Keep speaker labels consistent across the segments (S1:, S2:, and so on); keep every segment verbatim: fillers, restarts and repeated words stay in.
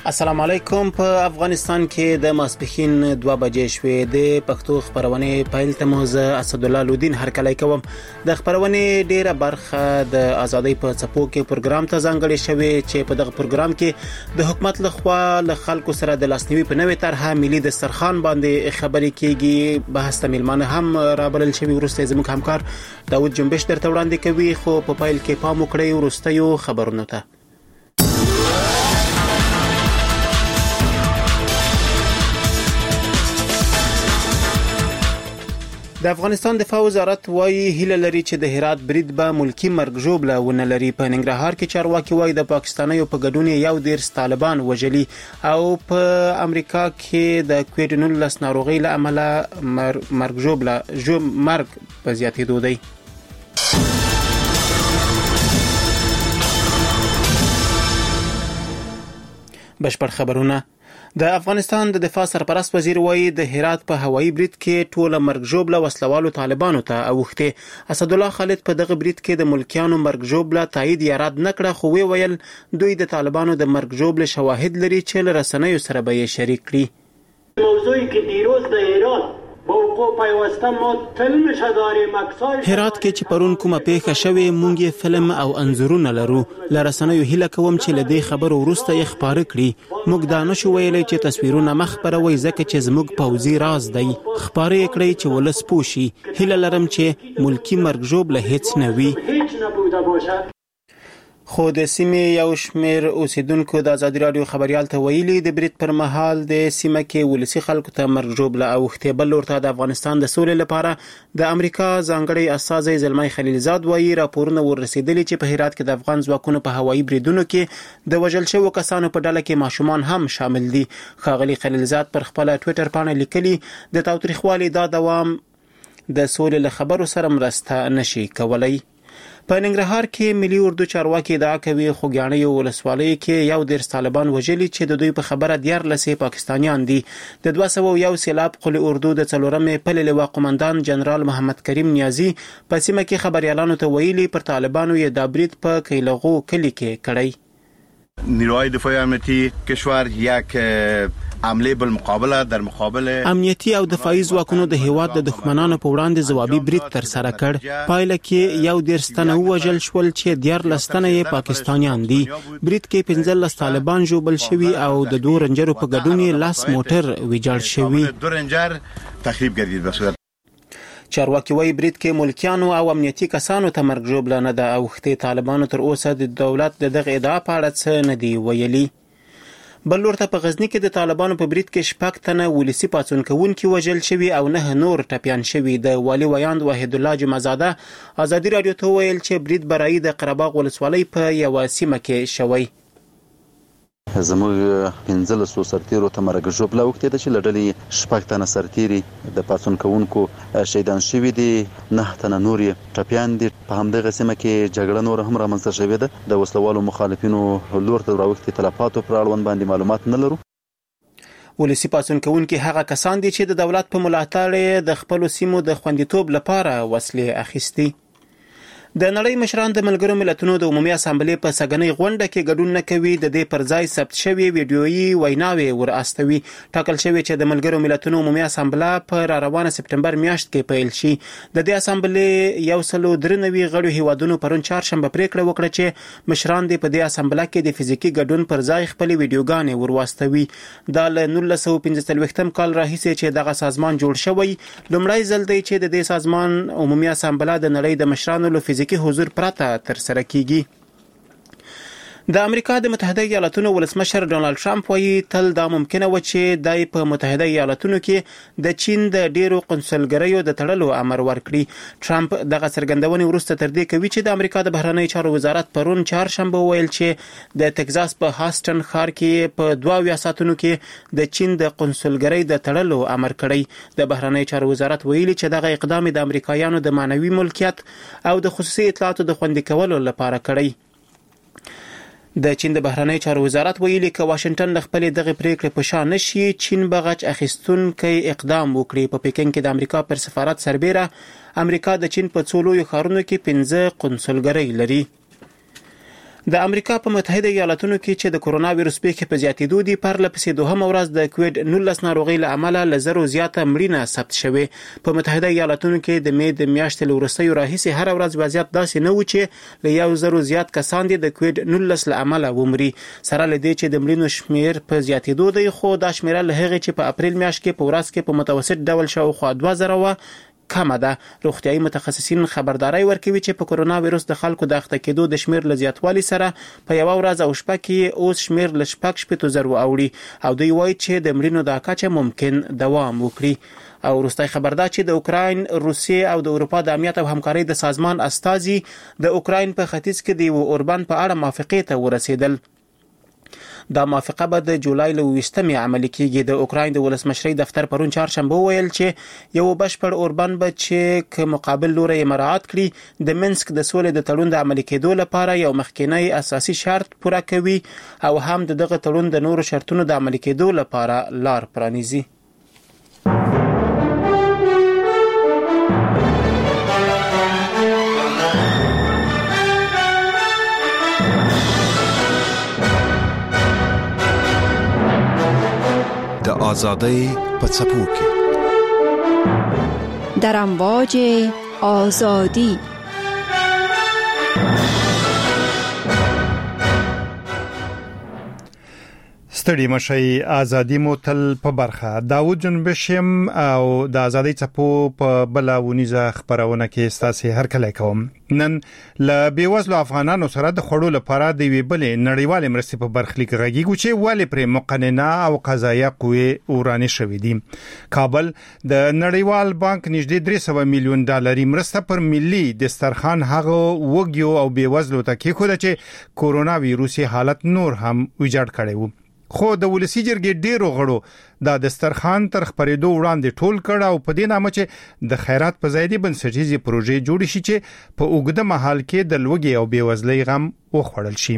S1: السلام علیکم. په افغانستان کې د ماسپښین دوه بجې شوې. د پښتو خبرونه پیل ته مو زه اسدالله لودین هرکلی کوم. د خبرونه ډیره برخه د ازادۍ په څپو کې پروګرام ته ځانګړې شوې چې په دغه پروګرام کې د حکومت لخوا له خلکو سره د لاسنیوي په نوې طرحه ملي دسترخوان باندې خبرې کیږي. بحث ته میلمانه هم رابلل شوي. وروسته زموږ همکار داود جنبش درته وړاندې کوي، خو په پایل کې پام وکړئ وروستیو خبرونو ته. د افغانستان دفاع وزارت وايي هیله لري چې د هرات برید به ملکی مرګ ژوبله ونه لري. په ننګرهار کې چارواکي وايي د پاکستانیو په ګډون یو ډیر طالبان وژلي، او په امریکا کې د کووډ نولس ناروغي له امله مرګ ژوبله ژوب مرګ په زیاتېدو دی. بشپړ خبرونه. د افغانستان د دفاع سرپرست وزیر وایي د هرات په هوایي برید کې ټوله مرګ ژوبله وسلوالو طالبانو ته اوښته. اسدالله خالد په دغه برید کې د ملکیانو مرګ ژوبله تایید یا رد نکړه، خو وی ویل دوی د طالبانو د مرګ ژوبله شواهد لري چې له رسنیو سره به یې شریک کړي.
S2: موضوعی که دیروز در ایران با وقوع پیوسته ما فیلمش داریم، عکسای
S1: هرات کې چې پرون کومه پیښه شوې مونږ یې فلم او انځورونه لرو. له رسنیو هیله کوم چې له دې خبرو وروسته یې خپاره کړي. موږ دا نشو ویلی چې تصویرونه مخ خپروي ځکه چې زموږ پوځي راز دی. خپاره یې کړئ چې ولس پوه شي. هیله لرم چې ملکی مرګ ژوبله هیڅ نه وي.
S2: هیچ نبوده باشد.
S1: خو د سیمې یو شمیر اوسیدونکو د ازادي رادیو خبريال ته ویلي د برید پر مهال د سیمه کې ولسی خلکو ته مرګ ژوبله اوښته. بل ورته د افغانستان د سولې لپاره د امریکا ځانګړي استازی زلمای خلیلزاد وایي راپورونه ورسېدلي چې په هرات کې د افغان ځواکونو په هوایي بریدونو کې د وژل شوو کسانو په ډله کې ماشومان هم شامل دي. ښاغلي خلیلزاد پر خپل ټوئیټر باندې لیکلي د تاوتریخوالي دا دوام د سولې له خبرو سره مرسته نشي کولای. په ننګرهار کې ملي اردو چارواکي ادعا کوي خوږیاڼیو ولسوالۍ کې یو ډیر طالبان وژلي چې د دوی په خبره دیارلسې پاکستانیان دي. د دوه سوه یو سیلاب قل اردو د څلورمې پلې لواء قومندان جنرال محمد کریم نیازی په سیمه کې خبريالانو ته ویلي پر طالبانو یې د برید په کیلغو کلی کې کړی.
S3: نیروهای دفاعی امنیتی کشور یک عمله بالمقابله در مقابل
S1: امنیتی او دفاعي ځواکونو د هیواد د دښمنانو په وړاندې ځوابي برید تر سره کړ. پایله کې یو ډیر ستنه وژل شول چې دیار لستنه یې پاکستانیان دي. برید کې پنځلس طالبان ژوبل شوي او د دوه رنجرو په ګډون یې لاس موټر ویجاړ شوی.
S3: دو رنجر تخریب گردید به صورت
S1: چارواکي وايي برید کې ملکیانو او امنیتي کسانو ته مرګ ژوبله نه ده اوښته. طالبانو تر اوسه د دولت د دغه ادعا په اړه څه نه دی ویلي. بل ورته په غزنی کې د طالبانو په برید کې شپږ تنه ولسی پاڅون کوونکي وژل شوي او نه نور ټپيان شوي. د والي ویاند وحید الله جمعزاده ازادي رادیو ته ویل چې برید برای د قرهباغ ولسوالۍ په یو سیمه کې شوی.
S4: زموږ پنځلسو سرتیرو ته مرګ ژوبله اوښتې ده چې له ډلې شپږ تنه سرتیري د پاڅون کوونکو شهیدان شوي دي، نه تنه نور یې ټپیان دي. په همدغه سیمه کې جګړه نور هم رامنځته شوې ده. د وسلوالو مخالفینو لور ته راوښتې تلفاتو پر اړوند باندې معلومات نه لرو.
S1: ولسی پاڅون کوونکي هغه کسان دي چې د دولت په ملاتړ د خپل سیمو د خوندیتوب لپاره وسلې اخیستي. د نړۍ مشران د ملګرو ملتونو د عمومي اسامبلې په سګنۍ غونډه کې ګډون نه کوي. د دې پر ځای ثبت شوی ویډیويي ویناوي ور استوي. ټاکل شوی چې د ملګرو ملتونو عمومي اسامبله په روانه سپټمبر میاشت کې پیل شي. د دې اسامبلې یو سلو درنوي غړو هیوادونو پرون چهارشنبه پریکړه وکړه چې مشران د په دې اسامبله کې د فزیکی ګډون پر ځای خپل ویډیوګانې ور واستوي. دا له نولس سوه پنځه څلوېښتم کال راهیسې چې دغه سازمان جوړ شوی لومړی ځل دی چې د دې سازمان عمومي اسامبله د نړۍ د مشرانو له فزیکی حضور پرته تر سره کیږي. د امریکا د متحده ایالاتونو ولسمشر ډونالد ټرمپ وایي تل دا ممکنه و چې دای په متحده ایالاتونو کې د چین د ډیرو قنصلګریو د تړلو امر ورکړي. ټرمپ دغه څرګندونې وروسته تر دې کوي چې د امریکا د بهرنی چارو وزارت پرون چهارشنبه ویل چې د تگزاس په هاستن ښار کې په دوه اویا ساعتونو کې د چین د قنصلګری د تړلو امر کړی. د بهرنی چارو وزارت ویلي چې دغه اقدام د امریکایانو د معنوي ملکیت او د خصوصي اطلاعاتو د خوندي کولو لپاره کړی. د چین د بهرنی چارو وزارت ویلي چې واشنگټن له خپل دغه پریکړې په شا نشي چین بغچ اخیستونکي اقدام وکړي. په پکین کې د امریکا پر سفارت سربېره امریکا د چین په څو لویو ښارونو کې پنځه قنصلګرۍ لري. د امریکا په متحده ایالاتونو کې چې د کرونا وایرس پیښې په زیاتېدو دي پرله پسې دوهمه ورځ د کووډ نولس ناروغۍ له امله له زرو زیاته مړینه ثبت شوې. په متحده ایالاتونو کې د مې د میاشتې له وروستیو راهیسې هر ورځ وضعیت داسې نه و چې له یو زرو زیات کسان دي د کووډ نولس له امله ومري. سره له دې چې د مړینو شمیر په زیاتېدو دی، خو دا شمیره له هغې چې په اپریل میاشت کې په ورځ کې په متوسط ډول شاوخوا دوه زره وه کمه ده. روغتیايي متخصصین خبرداري ورکوي چې په کرونا وایرس د خلکو د اخته کېدو د شمیر له زیاتوالي سره په یو ورځ او شپه کې اوس شمیر له شپږ شپېتو زرو اوړي او دوی وایي چې د مړینو دا کچه ممکن دوام وکړي. او وروستی خبر دا چې د اوکراین، روسیې او د اروپا د امنیت او همکارۍ د سازمان استازي د اوکراین په ختیځ کې د یو اوربان په اړه موافقې ته ورسېدل. دا موافقه به د جولای له ویشتمې عملي کېږي. د اوکراین د ولسمشرۍ دفتر پرون چهارشنبه وویل چې یو بشپړ اوربان به چې که مقابل لوری یې مراعات کړي د منسک د سولې د تړون د عملي کېدو لپاره یو مخکینی اساسي شرط پوره کوي او هم د دغه تړون د نورو شرطونو د عملي کېدو لپاره لار پرانیزي.
S5: د آزادۍ په څپو کې
S6: در امواج آزادی
S7: ستړي مشي ازادي مو تل په برخه. داوود جنبشم او د ازادي څپو په بلاونیزه خبرونه کې ستاسو هر کله کوم. نن ل بیوزلو افغانانو سره د خړو لپاره د وی بلې نړیوال مرستې په برخلیک غږیږي چې والي پر مقننه او قضایه قوې ورانه شوې دي. کابل د نړیوال بانک نږدې درې سوه میلیون ډالري مرسته پر ملي دسترخوان هغه وګیو او بیوزلو ته کې خو چې کورونا وایروسي حالت نور هم ویجاړ کړي وو. خو د ولسی جرګې ډیرو غړو د دسترخوان تر خبرېدو وړاندې ټول کړه او په دې نامه چې د خیرات په ځای دی بنسټیزي پروژې جوړ شي چې په اوږده مهال کې د لوګي او بیوزلۍ غم وخوړل شي.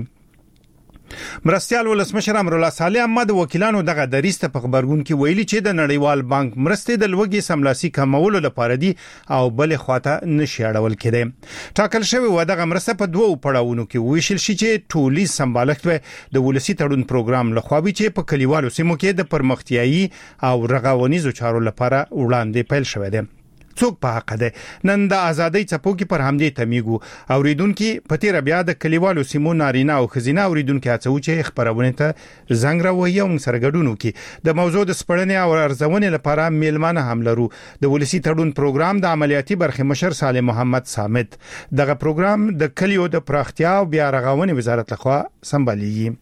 S7: مرستيال ولسمشر امرالله صالح احمد وکیلانو دغه دریسته په خبرګون کې ویلي چې د نړیوال بانک مرستې د لوګي سملاسي کمولو لپاره دي او بل خواته نشي اړول کېده. ټاکل شوی و دغه مرسته په دوو پړاوونو کې ویشل شي چې ټولي سمبالښت و د ولسی تړون پروګرام لخوا به چې په کلیوالو سیمو کې د پرمختیايي او رغونیزو چارو لپاره وړاندې پیل شوی دی. څوک په حق ده. نن د ازادۍ څپو کې پر همدې تمیګو اوریدونکو په تیر بیا د کلیوالو سیمو نارینه او خزینه اوریدونکو هڅو چې خبرونه ته زنګ راوي او سرګډونو کې د موضوع د سپړنې او ارزونې لپاره میلمانه هم لرو. د ولسی تړون پروګرام د عملیاتي برخه مشر صالح محمد صامت دغه پروګرام د کلیو د پراختیا او بیا رغونې وزارت لخوا سمبالېږي.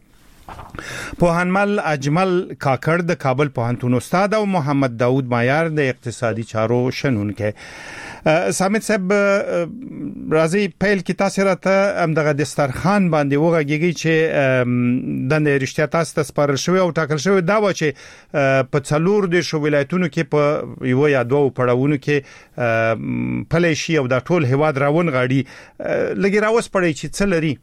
S7: پوهنمل اجمل کاکړ د کابل پوهنتون استاد او محمد داوود مایار د اقتصادي چارو شنونکو. سامت صاحب راځي پیل کې تاسو راته هم دغه دسترخوان باندې وګورئ چې د نړیشتیا تاسو ته سپارل شوی او ټاکل شوی دا و چې په څلور د شو ولایتونو کې په یو یا دوه پړاوونو کې پلیشي او د ټول هواد راون غاړي لګي راوس پړی چې څه لري.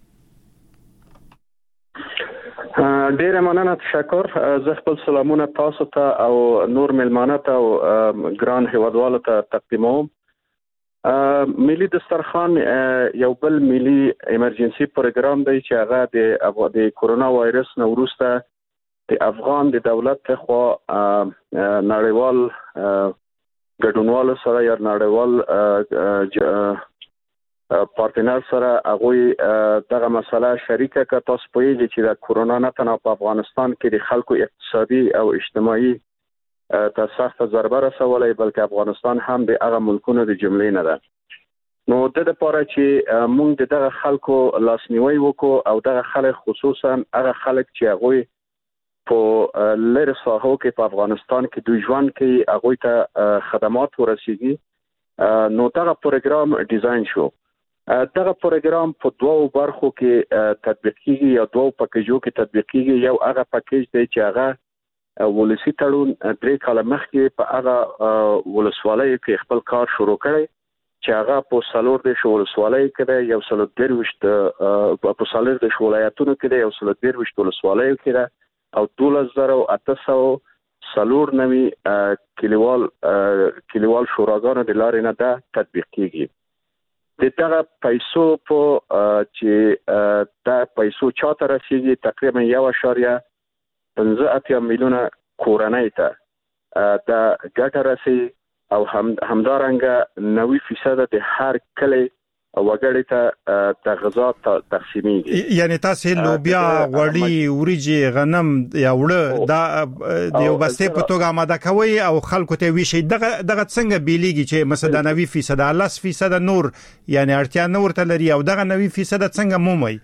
S8: ډیره مننه، تشکر. زه خپل سلامونه تاسو ته او نور ملمانه ته او ګران هیوادوالو ته تقدیموم. ملي دسترخوان یو بل ملي ایمرجنسي پروګرام دی چې هغه د د کورونا وایرس نو وروسته د افغان د دولت خو نړیوال ګډونوالو سره یا نړیوال پارتنر سره هغه دغه مسله شریکه که تاسو پوهیږئ چې د کورونا نه تنها په افغانستان کې د خلکو اقتصادي او اجتماعي ته سخت ضربه رسولې بلکې افغانستان هم د هغه ملکونو د جملې نه ده. نو د لپاره چې موږ دغه خلکو لاسنیوي وکړو او دغه خلک خصوصا هغه خلک چې هغه په لری ساحو کې په افغانستان کې دوی ژوند کوي هغه ته خدمات ورسیږي، نو دغه پروګرام ډیزاین شو. دغه پروګرام په دوو برخو کې تطبیق کیږي یا دوو پکیجو کې تطبیق کیږي. یو هغه پکیج دی چې هغه ولسی تړون درې کاله مخکې په هغه ولسوالۍ کې خپل کار شروع کړی چې هغه په سالور د ولسوالۍ کې دی، یو سل درويشت په سالور د ولایتونو کې دی، یو سل درويشت ولسوالۍ کې دی او دولس زره او اته سوه سالور نوي کلیوال کلیوال شوراګانو د لارې نه ده تطبیق کیږي. د دغه پیسو په چې د پیسو چاته رسیدي تقریبا یو اشاریه پنځه اتیا میلیونه کورنۍ ته د ګټه رسي او هم همدارنګه نوي فیصد د هر کلی وګړي ته د غذا تقسیمېږي.
S7: یعنی تاسو لوبیا غوړي وريجي غنم یا وړه دا یو بسته په توګه آماده کوي او خلکو ته ویشي دغه دغه څنګه بیلیږي چې مثلا نوي فیصد لس فیصد نور یعنی اړتیا نور ته لري او دغه نوي فیصد څنګه مومي؟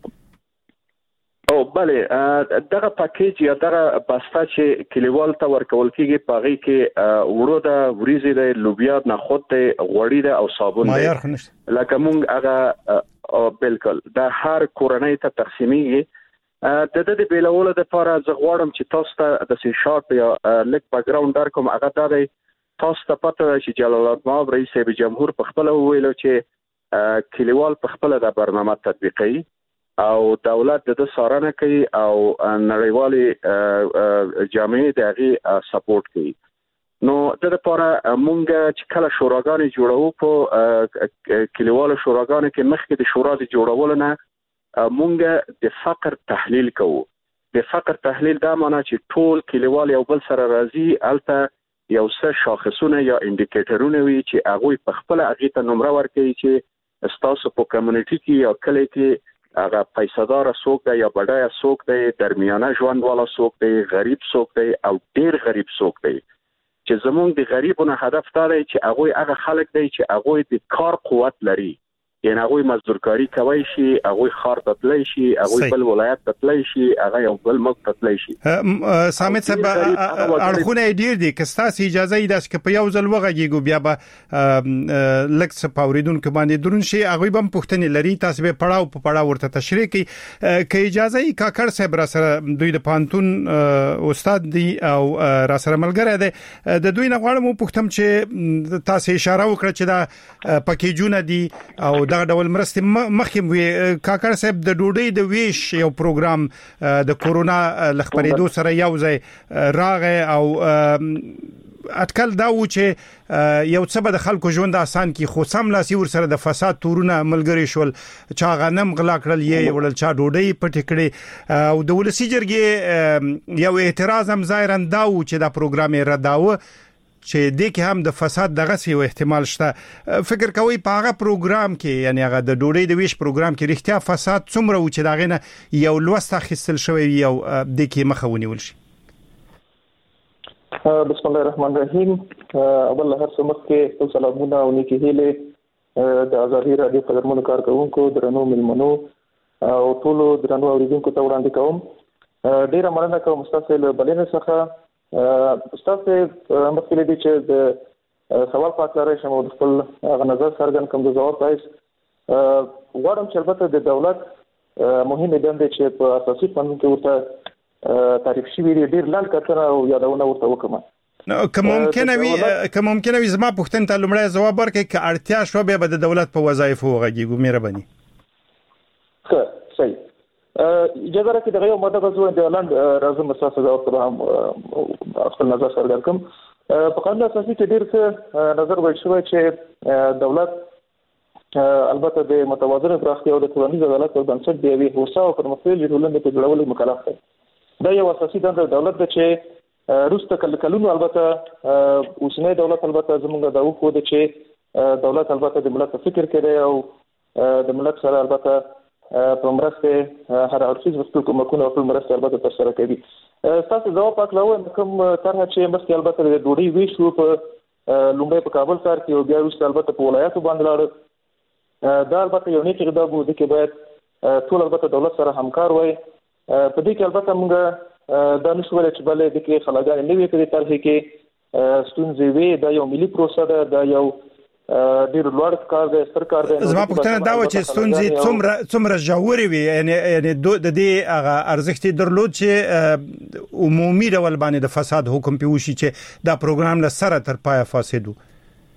S8: او بله دغه پاکیج یا دغه بسته چې کلیوال ته ورکول کیږي پاغي کې وړو د وریزي د لوبیا نخود د غوړي د او صابون دی لکه مونږ هغه بالکل د هر کورنۍ ته تقسیمېږي. د دې بیلولو لپاره زه غواړم چې تاسو ته د سی شارپ یا لیک بیک ګراوند در کوم هغه د تاسو ته پته چې جلال آباد رئیس جمهور په خپل ویلو چې کلیوال په خپل د برنامه تطبیقي او دولت د سارنه کوي او نړیوالي جامعې دغه سپورټ کوي. نو د لپاره مونږ چې کله شوراګانې جوړو په کلیوالو شوراګانو کې مخکې د شورا د جوړولو نه مونږ د فقر تحلیل کوو. د فقر تحلیل دا معنی چې ټول کلیوال یو بل سره راځي الته یو څه شاخصونه یا انډیکیټرونه وي چې هغه په خپل هغه ته نمبر ورکړي چې تاسو په کمیونټي کې یا کلی کې هغه پیسادار څوک دی یا بډای څوک دی درمیانه ژوند والا څوک دی غریب څوک دی او ډیر غریب څوک دی چې زمونږ د غریبونو هدف دا دی چې هغه هغه خلک دی چې هغه د کار قوت لري یعنی هغه مزدورکاری کوي شي هغه خار ته تللی شي هغه بل ولایت ته تللی شي هغه یو بل ملک ته تللی شي.
S7: سامت صاحب اړخونه ډیر دي که تاسو اجازه یې داس کې په یو ځل وغږیږو بیا به لکس پاوریدونکو باندې درون شي هغه به پښتنې لري تاسو به پړاو په پړاو ورته تشریح کوي که اجازه یې کاکړ صاحب را سره دوی د پانتون استاد دی او را سره ملګری دی د دوی نه غواړم پښتم چې تاسو اشاره وکړه چې دا پکیجونه دي او دا ډول مرستې مخکې وي کاکړ صاحب د ډوډۍ د ویش یو پروګرام د کورونا لخبرېدو سره یو ځای راغی او اټکل دا و چې یو څه به د خلکو ژوند آسان کی خو سم لاسي ور سره د فساد تورونه ملګری شول چا غنم غلا کړل یې وړل چا ډوډۍ پټ کړي او د ولسی جرګې یو اعتراض هم ظاهرا دا و چې دا پروګرام یې رداوه چې د کې هم د فساد دغه سی احتمال شته. فکر کوي په هغه پروګرام کې یعنی هغه د ډوډۍ د ویش پروګرام کې رښتیا فساد څومره و چې داغه نه یو لوسته خسل شوی یو د کې مخاوني ول شي؟
S9: بسم الله الرحمن الرحیم. اول هر څه مخکې سلامونه او نیکی هیله د ازادي رادیو قدرمنو کارکونکو درنو ملمنو او ټولو درنو اوریدونکو ته وړاندې کوم. ډیره مننه کوم تاسو له بلنې څخه. تاسو مخکې دې چې د سوال پات لرئ شمو د خپل غنځر سرګن کوم د جواب پایس غواړم چې البته د دولت مهمه دنده چې په اساسي قانون کې ورته تعریف شوی دی ډیر لاندې کتره او یادونه ورته وکم.
S7: نو کوم ممکن وي کوم ممکن وي زما پوښتنه ته لمړی جواب ورکړي چې اړتیا شو به د دولت په وظایفو غږیږي مهرباني.
S9: ښه صحیح اجازه راکړئ دغه یو ماده غوښتل د اعلان راځم اساسه دا ورته هم خپل نظر څرګند کوم. په قانون اساسي کې ډیر څه نظر وایي شوی چې دولت البته د متوازن پراختیا او د ټولنیز عدالت پر بنسټ دی وی هوسا او پرمختللې ټولنې په جوړولو مکلف دی. دا یو اساسي دنده دولت ده چې روسته کله کلونو البته اوسنۍ دولت البته زموږ د وخت د چې دولت البته د ملت فکر کوي او د ملت سره البته په مرسته هر اړخیز وسیله کومکونه او مرسته البته تر سره کوي. تاسو ځواب پکلاو کوم طرح چې مخکې البته د ډوډۍ ویشو په لومړی په کابل ښار کې او بیا وروسته البته په ولایتو باندې لاړ دا البته یو نیک اقدام و چې باید ټول البته دولت سره همکار وای. په دې کې البته موږ دا نشو ویل چې بلې د کې خلاګانې نه وي په دې طرح کې ستونزې وي. دا یو ملي پروسه ده دا یو ډیر لوړ کار دی ستر کار دی.
S7: زما پوښتنه دا و چې ستونزې څومره څومره ژورې وي یعنی یعنی د دې هغه ارزښت درلود چې عمومي ډول باندې د فساد حکم پیوشي چې دا پروګرام له سره تر پایه فاسد وو.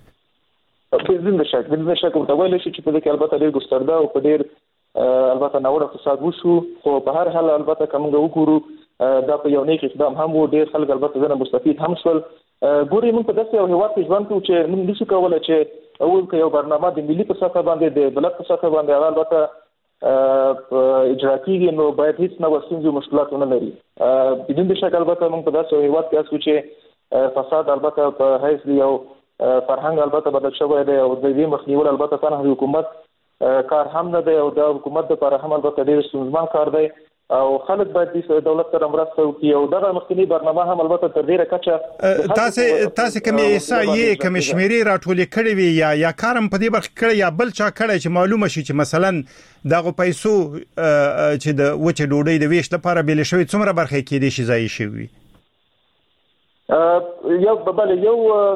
S9: بزن شک بزن شک ورته ویل شي چې په دې کې البته ډیر ګسترده او په ډیر البته نوړه فساد وشو خو په هر حال البته کوم وګورو دا په یو نیک اقدام هم و ډیر خلک البته زنه مستفید هم شول. ګوري موږ په داسې یو هیواد کې ژوند کوو چې موږ نشو کولای چې اول که یو برنامه د ملي په سطح باندې د دولت په سطح باندې هغه البته اجرا کیږي نو باید هیڅ نه وسیږي مشکلات نه لري. بدون شک البته موږ په داسې هیواد کې اسو چې فساد البته په هیڅ یو فرهنګ البته بدل شوی دی او د دې مخنیول البته تنها حکومت کار هم نه دی او د حکومت لپاره هم البته ډیر ستونزمن کار دی او خلک باید د دولت سره مرسته وکړي او دغه مخکنی برنامه هم البته تر ډیره کچه
S7: تاسو تاسو کومه احصایې کوم شمیرې راټولې کړې وي یا یا کارم په دې برخه کړی یا بل چا کړی چې معلومه شي چې مثلا دغه پیسو چې د وچه ډوډۍ د ویش لپاره بیل شوی څومره برخه کې دي شي ځای شي وي
S9: یو بل یو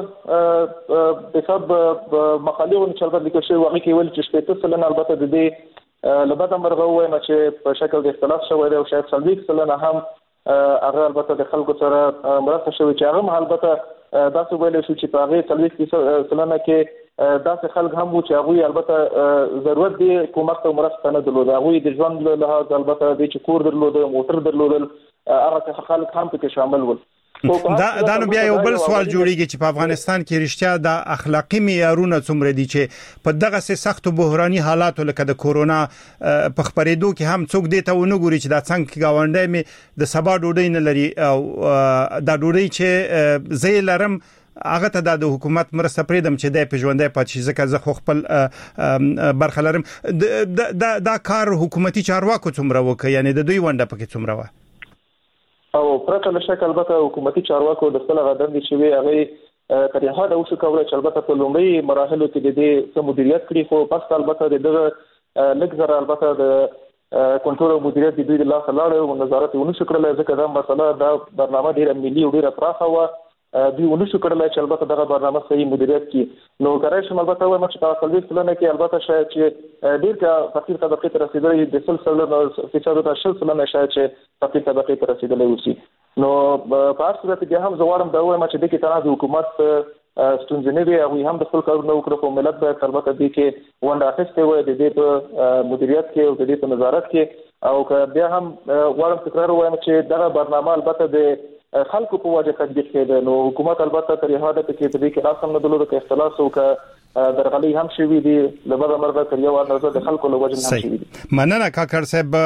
S9: په سبب مقالې او نشرات لیکل شوی واقعي کې ول چې شپږ سلنه البته د دې لبدا مرغه وایم چې په شکل د اختلاف شوی دی او شاید څلوېښت سلنه هم هغه البته د خلکو سره مرسته شوی چې هغه البته داسې ویل شو چې په هغه څلوېښت سلنه کې داسې خلک هم وو چې هغه البته ضرورت دی حکومت ته مرسته نه درلوده هغه د ژوند له لحاظ البته د چې کور درلوده موټر درلودل هغه خلک هم پکې شامل ول.
S7: دا دا نو بیا یو بل سوال جوړیږي چې په افغانستان کې رښتیا د اخلاقی معیارونه څومره دي چې په دغه سه سخت بحراني حالاتو لکه د کورونا په خبرېدو کې هم څوک دی ته ونه ګوري چې دا څنګه گاونډي می د سبا ډوډۍ نه لري او دا ډوډۍ چې زې لرم هغه ته د حکومت مرسته پریدم چې د پژوندې پاتې ځکه زه خو خپل برخه لرم دا دا کار حکومتي چارواکو څومره وکړي یعنی د دوی ونده پکې څومره و
S9: او پرته له شک البته حکومتي چارواکو د خپل غدندې چې وی هغه تر یو حد اوسه کولای چې البته په لومړی مراحلو کې د دې سم مدیریت کړي خو پس البته دغه لږ البته د کنټرول او مدیریت د دوی د لاسه لاړ او نظارت ونه شو کړل ځکه دا مسله دا برنامه ډیره ملي او ډیره پراخه و دوی ونه شو کړل چې البته دغه برنامه صحیح مدیریت کړي نو کارای شم البته وایم چې په څلوېښت سلنه کې البته شاید چې ډیر کا فقیر طبقه ته رسیدلې د سلسله فیصد د شل سلنه شاید چې فقیر طبقه ته رسیدلې وسی نو په هر صورت کې هم زوړم دا وایم چې د کې تنه د حکومت ستونزې نه وي او هم د خپل کارونه وکړو په ملت به البته د کې ونده اخیسته وي د دې په مدیریت کې او د دې په نظارت کې او که بیا هم وایم تکرار وایم چې دغه برنامه البته د خلکو په وجه تطبیق کېده نو حکومت البته تر یو حد کې په دې کې راسم نه دلته کې اختلاف او که درغلي هم شوی دی لبدا مرغه تر یو اندازه د خلکو له وجه هم شوی دي
S7: مننه کاکر صاحب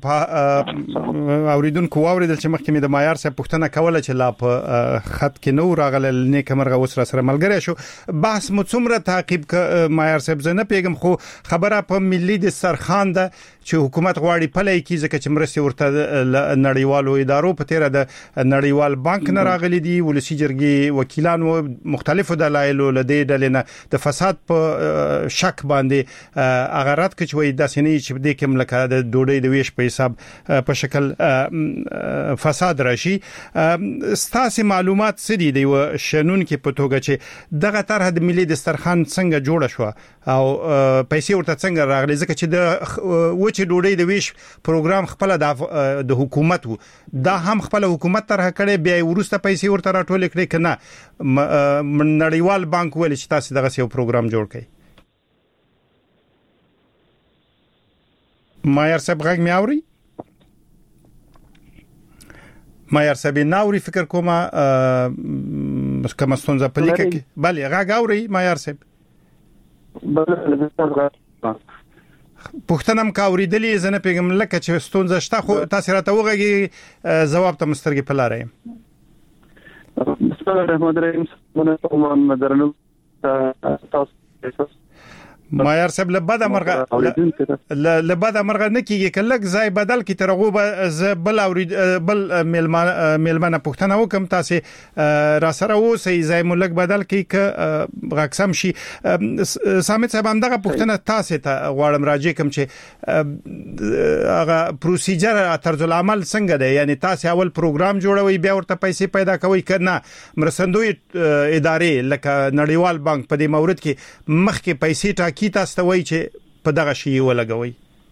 S7: اوریدونکو اوریدل چې مخکې د معیار صاحب پوښتنه کوله چې لا په خط کې نو راغله نیک مرغه وسره سره ملګری شو بحث مو څومره تعقیب ک معیار صاحب زنه پیغام خو خبره په ملي د سرخان ده چې حکومت غواړي پلي کی ځکه چې مرسته ورته نړیوالو ادارو په تیر د نړیوال بانک نه راغلي دي ولسی جرګي وکیلانو مختلفو دلایلو لدی دلنه د فساد په شک باندې اغرات کې وي د سنې چې د کوم لکه د ډوډۍ د ویش په حساب په شکل فساد راشي ستاسو معلومات سدي دی و شنون کې په توګه چې دغه طرح د ملي دسترخوان څنګه جوړ شو او پیسې ورته څنګه راغلي ځکه چې د چې ډوډۍ د ویش پروګرام خپل د حکومت دا هم خپل حکومت طرح کړي بیا ورسته پیسې ورته راټول کړي کنه نړیوال بانک ول چې تاسو دغه یو پروګرام جوړ کړي مایر صاحب غږ مې اوري مایر صاحب ناوري فکر کومه بس کومه ستونزه په لیکه کې bale غږ اوري مایر صاحب پښتنم کا اوریدلې زنه پیغام لکه چې ستونزه شته خو تاسو راته وغږی جواب ته مسترګې پلاره
S9: بسم الله الرحمن الرحیم محمد درنو تاسو
S7: مایر صاحب لبدا مرغه لبدا مرغه نکیږي کله ځای بدل کی ترغوبه ز بل اورید بل ملمانه ملمانه پښتنه وکم تاسو را سره اوسې ځای ملک بدل کی ک غاکسم شي سامت صاحب هم دغه پښتنه تاسو ته غواړم راځي کوم چې هغه پروسیجر طرز العمل څنګه دی یعنی تاسو اول پروګرام جوړوي بیا ورته پیسې پیدا کوي کنه مرسندوی ادارې لکه نړیوال بانک په دې مورد کې مخکې پیسې ټاکي کی تاسو ته وایي چې په دغه شی ولګوي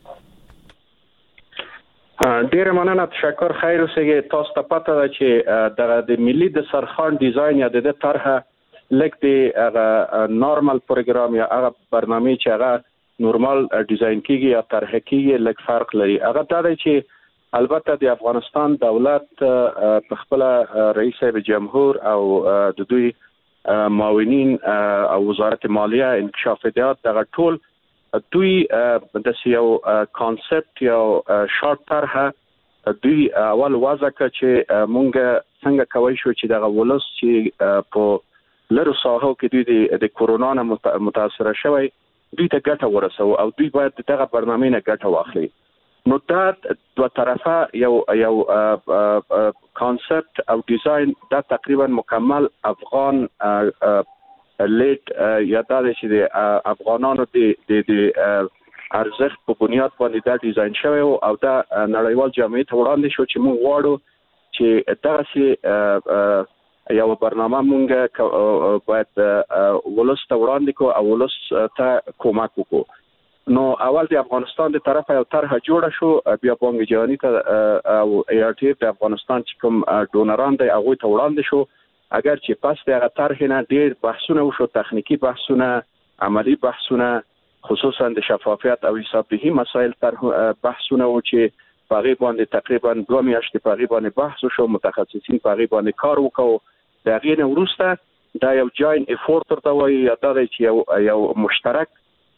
S8: ډیر مننه تشکر خیر اوسه تاسو ته پته ده چې دغه د ملي د سرخان ډیزاین یا د طرحه لکه د نورمال پروګرام یا هغه برنامه چې هغه نورمال ډیزاین کیږي یا طرح کیږي لکه فرق لري هغه دا دی چې البته د افغانستان دولت په خپل رئیس جمهور او د دوی معاونین او وزارت مالیه انکشاف ادارات دغه ټول دوی د یو کانسپټ یو شارټ طرحه دوی اول وضع کړ چې مونږ څنګه کوي شو چې دغه ولس چې په لرو ساحو کې دوی د کورونا نه متاثر شوی دوی ته ګټه ورسو او دوی باید دغه برنامه نه ګټه واخلي. نو دا دوه طرفه یو یو کانسپټ او ډیزاین دا تقریبا مکمل افغان لیټ یا دا چې د افغانانو د د ارزښت په بنیاد باندې دا ډیزاین شوی او دا نړیوال جامعه ته وړاندې شو چې موږ غواړو چې دغه یو برنامه موږ باید ولس ته وړاندې کو او ولس ته کومک وکړو. نو اول د افغانستان د طرفه یو طرحه جوړه شو، بیا بانک جهانی ته او ای آر ټی اف د افغانستان چې کوم ډونران دی هغه ته وړاندې شو. اگر چې پس دغه طرح نه ډیر بحثونه وشو، تخنیکی بحثونه، عملی بحثونه، خصوصا د شفافیت او حسابدهی مسائل طرح بحثونه و چې په غیبه باندې تقریبا دوه میاشتې په غیبه باندې بحث شو، متخصصین په غیبه باندې کار وکړو. د هغې نه وروسته دا یو جاین افورت ورته وایي یا دا دی چې یو یو مشترک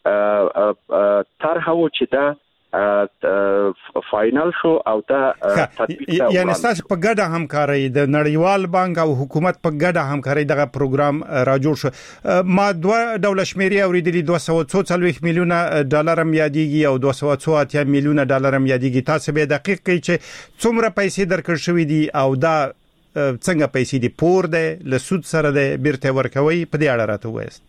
S8: طرح و چې دا فاینل شو او دا تطبیق شو.
S7: یعنی تاسو په ګډه همکاري د نړیوال بانک او حکومت په ګډه همکاري دغه پروګرام را جوړ شو. ما دوه ډول شمیرې اوریدلې دوه سوه او څلوېښت میلیونه ډالر هم یادېږي او دوه سوه او اتیا میلیونه ډالر هم یادېږي. تاسو به دقیق کړئ چې څومره پیسې درکړ شوې دي او دا څنګه پیسې دي پور ده له سود سره ده بیرته ورکوي په دې اړه راته وایست.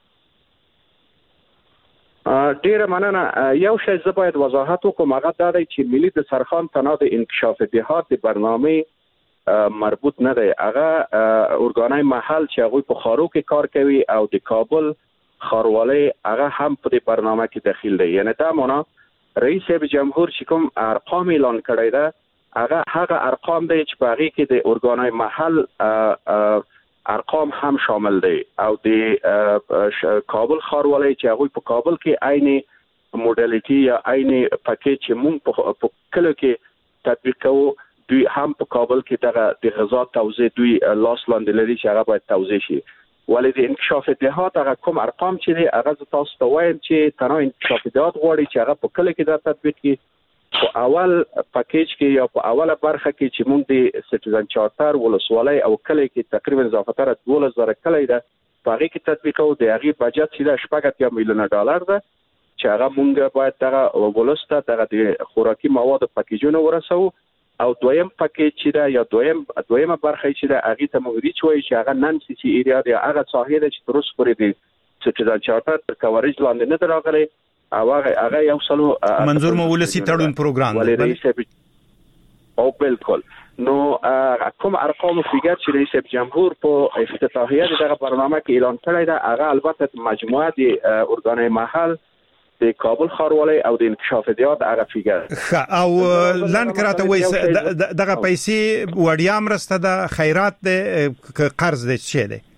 S8: ډیره مننه. یو شی زه باید وضاحت وکړم، هغه دا دی چې ملي دسترخوان تنها د انکشاف دهات د برنامه مربوط نه دی. هغه ارګانای محل چې هغه په خارو کې کار کوي او د کابل خاروالۍ هغه هم په برنامه کې داخل دی. یعنی دا معنا رئیس جمهور چې کوم ارقام اعلان کړی دی هغه هغه ارقام دی چې په هغه کې د ارګانای محل ارقام هم شامل دی او د کابل خاروالۍ چې هغه په کابل کې عین موډالیټي یا عین پکیج چې مونږ په کلو کې تطبیق کوو دوی هم په کابل کې دغه د غذا توزیع دوی لاس لاندې لري چې هغه باید توزیع شي. ولې د انکشاف دهات هغه کوم ارقام چې دی هغه تاسو ته وایم چې تنها انکشاف دهات غواړي چې هغه په کلو کې دا تطبیق کړي. په اول پکیج کې یا په اوله برخه کې چې موږ د سټیزن چارټر ولسوالۍ او کلی کې تقریبا اضافه دولس زره کلی ده په هغه کې تطبیق کوو. د هغې بجټ چې د شپږ اتیا میلیونه ډالر ده چې هغه موږ باید دغه ولس ته دغه د خوراکي موادو پکیجونه ورسوو. او دویم پکیج چې ده یا دویم دویمه برخه چې ده هغې ته موږ ریچ وایي چې هغه نن سی سی ایریا دی، هغه ساحې ده چې تر اوسه پورې د سټیزن چارټر تر کوریج لاندې نه ده راغلی او هغه هغه یو سلو
S7: منظور مو ولسی تړون پروګرام دی.
S8: او بالکل. نو کوم ارقام فیګر چې رئیس جمهور په افتتاحیه دغه برنامه کې اعلان کړی دی هغه البته مجموعه د ارګانای محل د کابل خاروالۍ او د انکشاف دهات هغه فیګر
S7: او لن کراته وایي دغه پیسې وړیا مرسته ده، خیرات ده، قرض ده، څه ده؟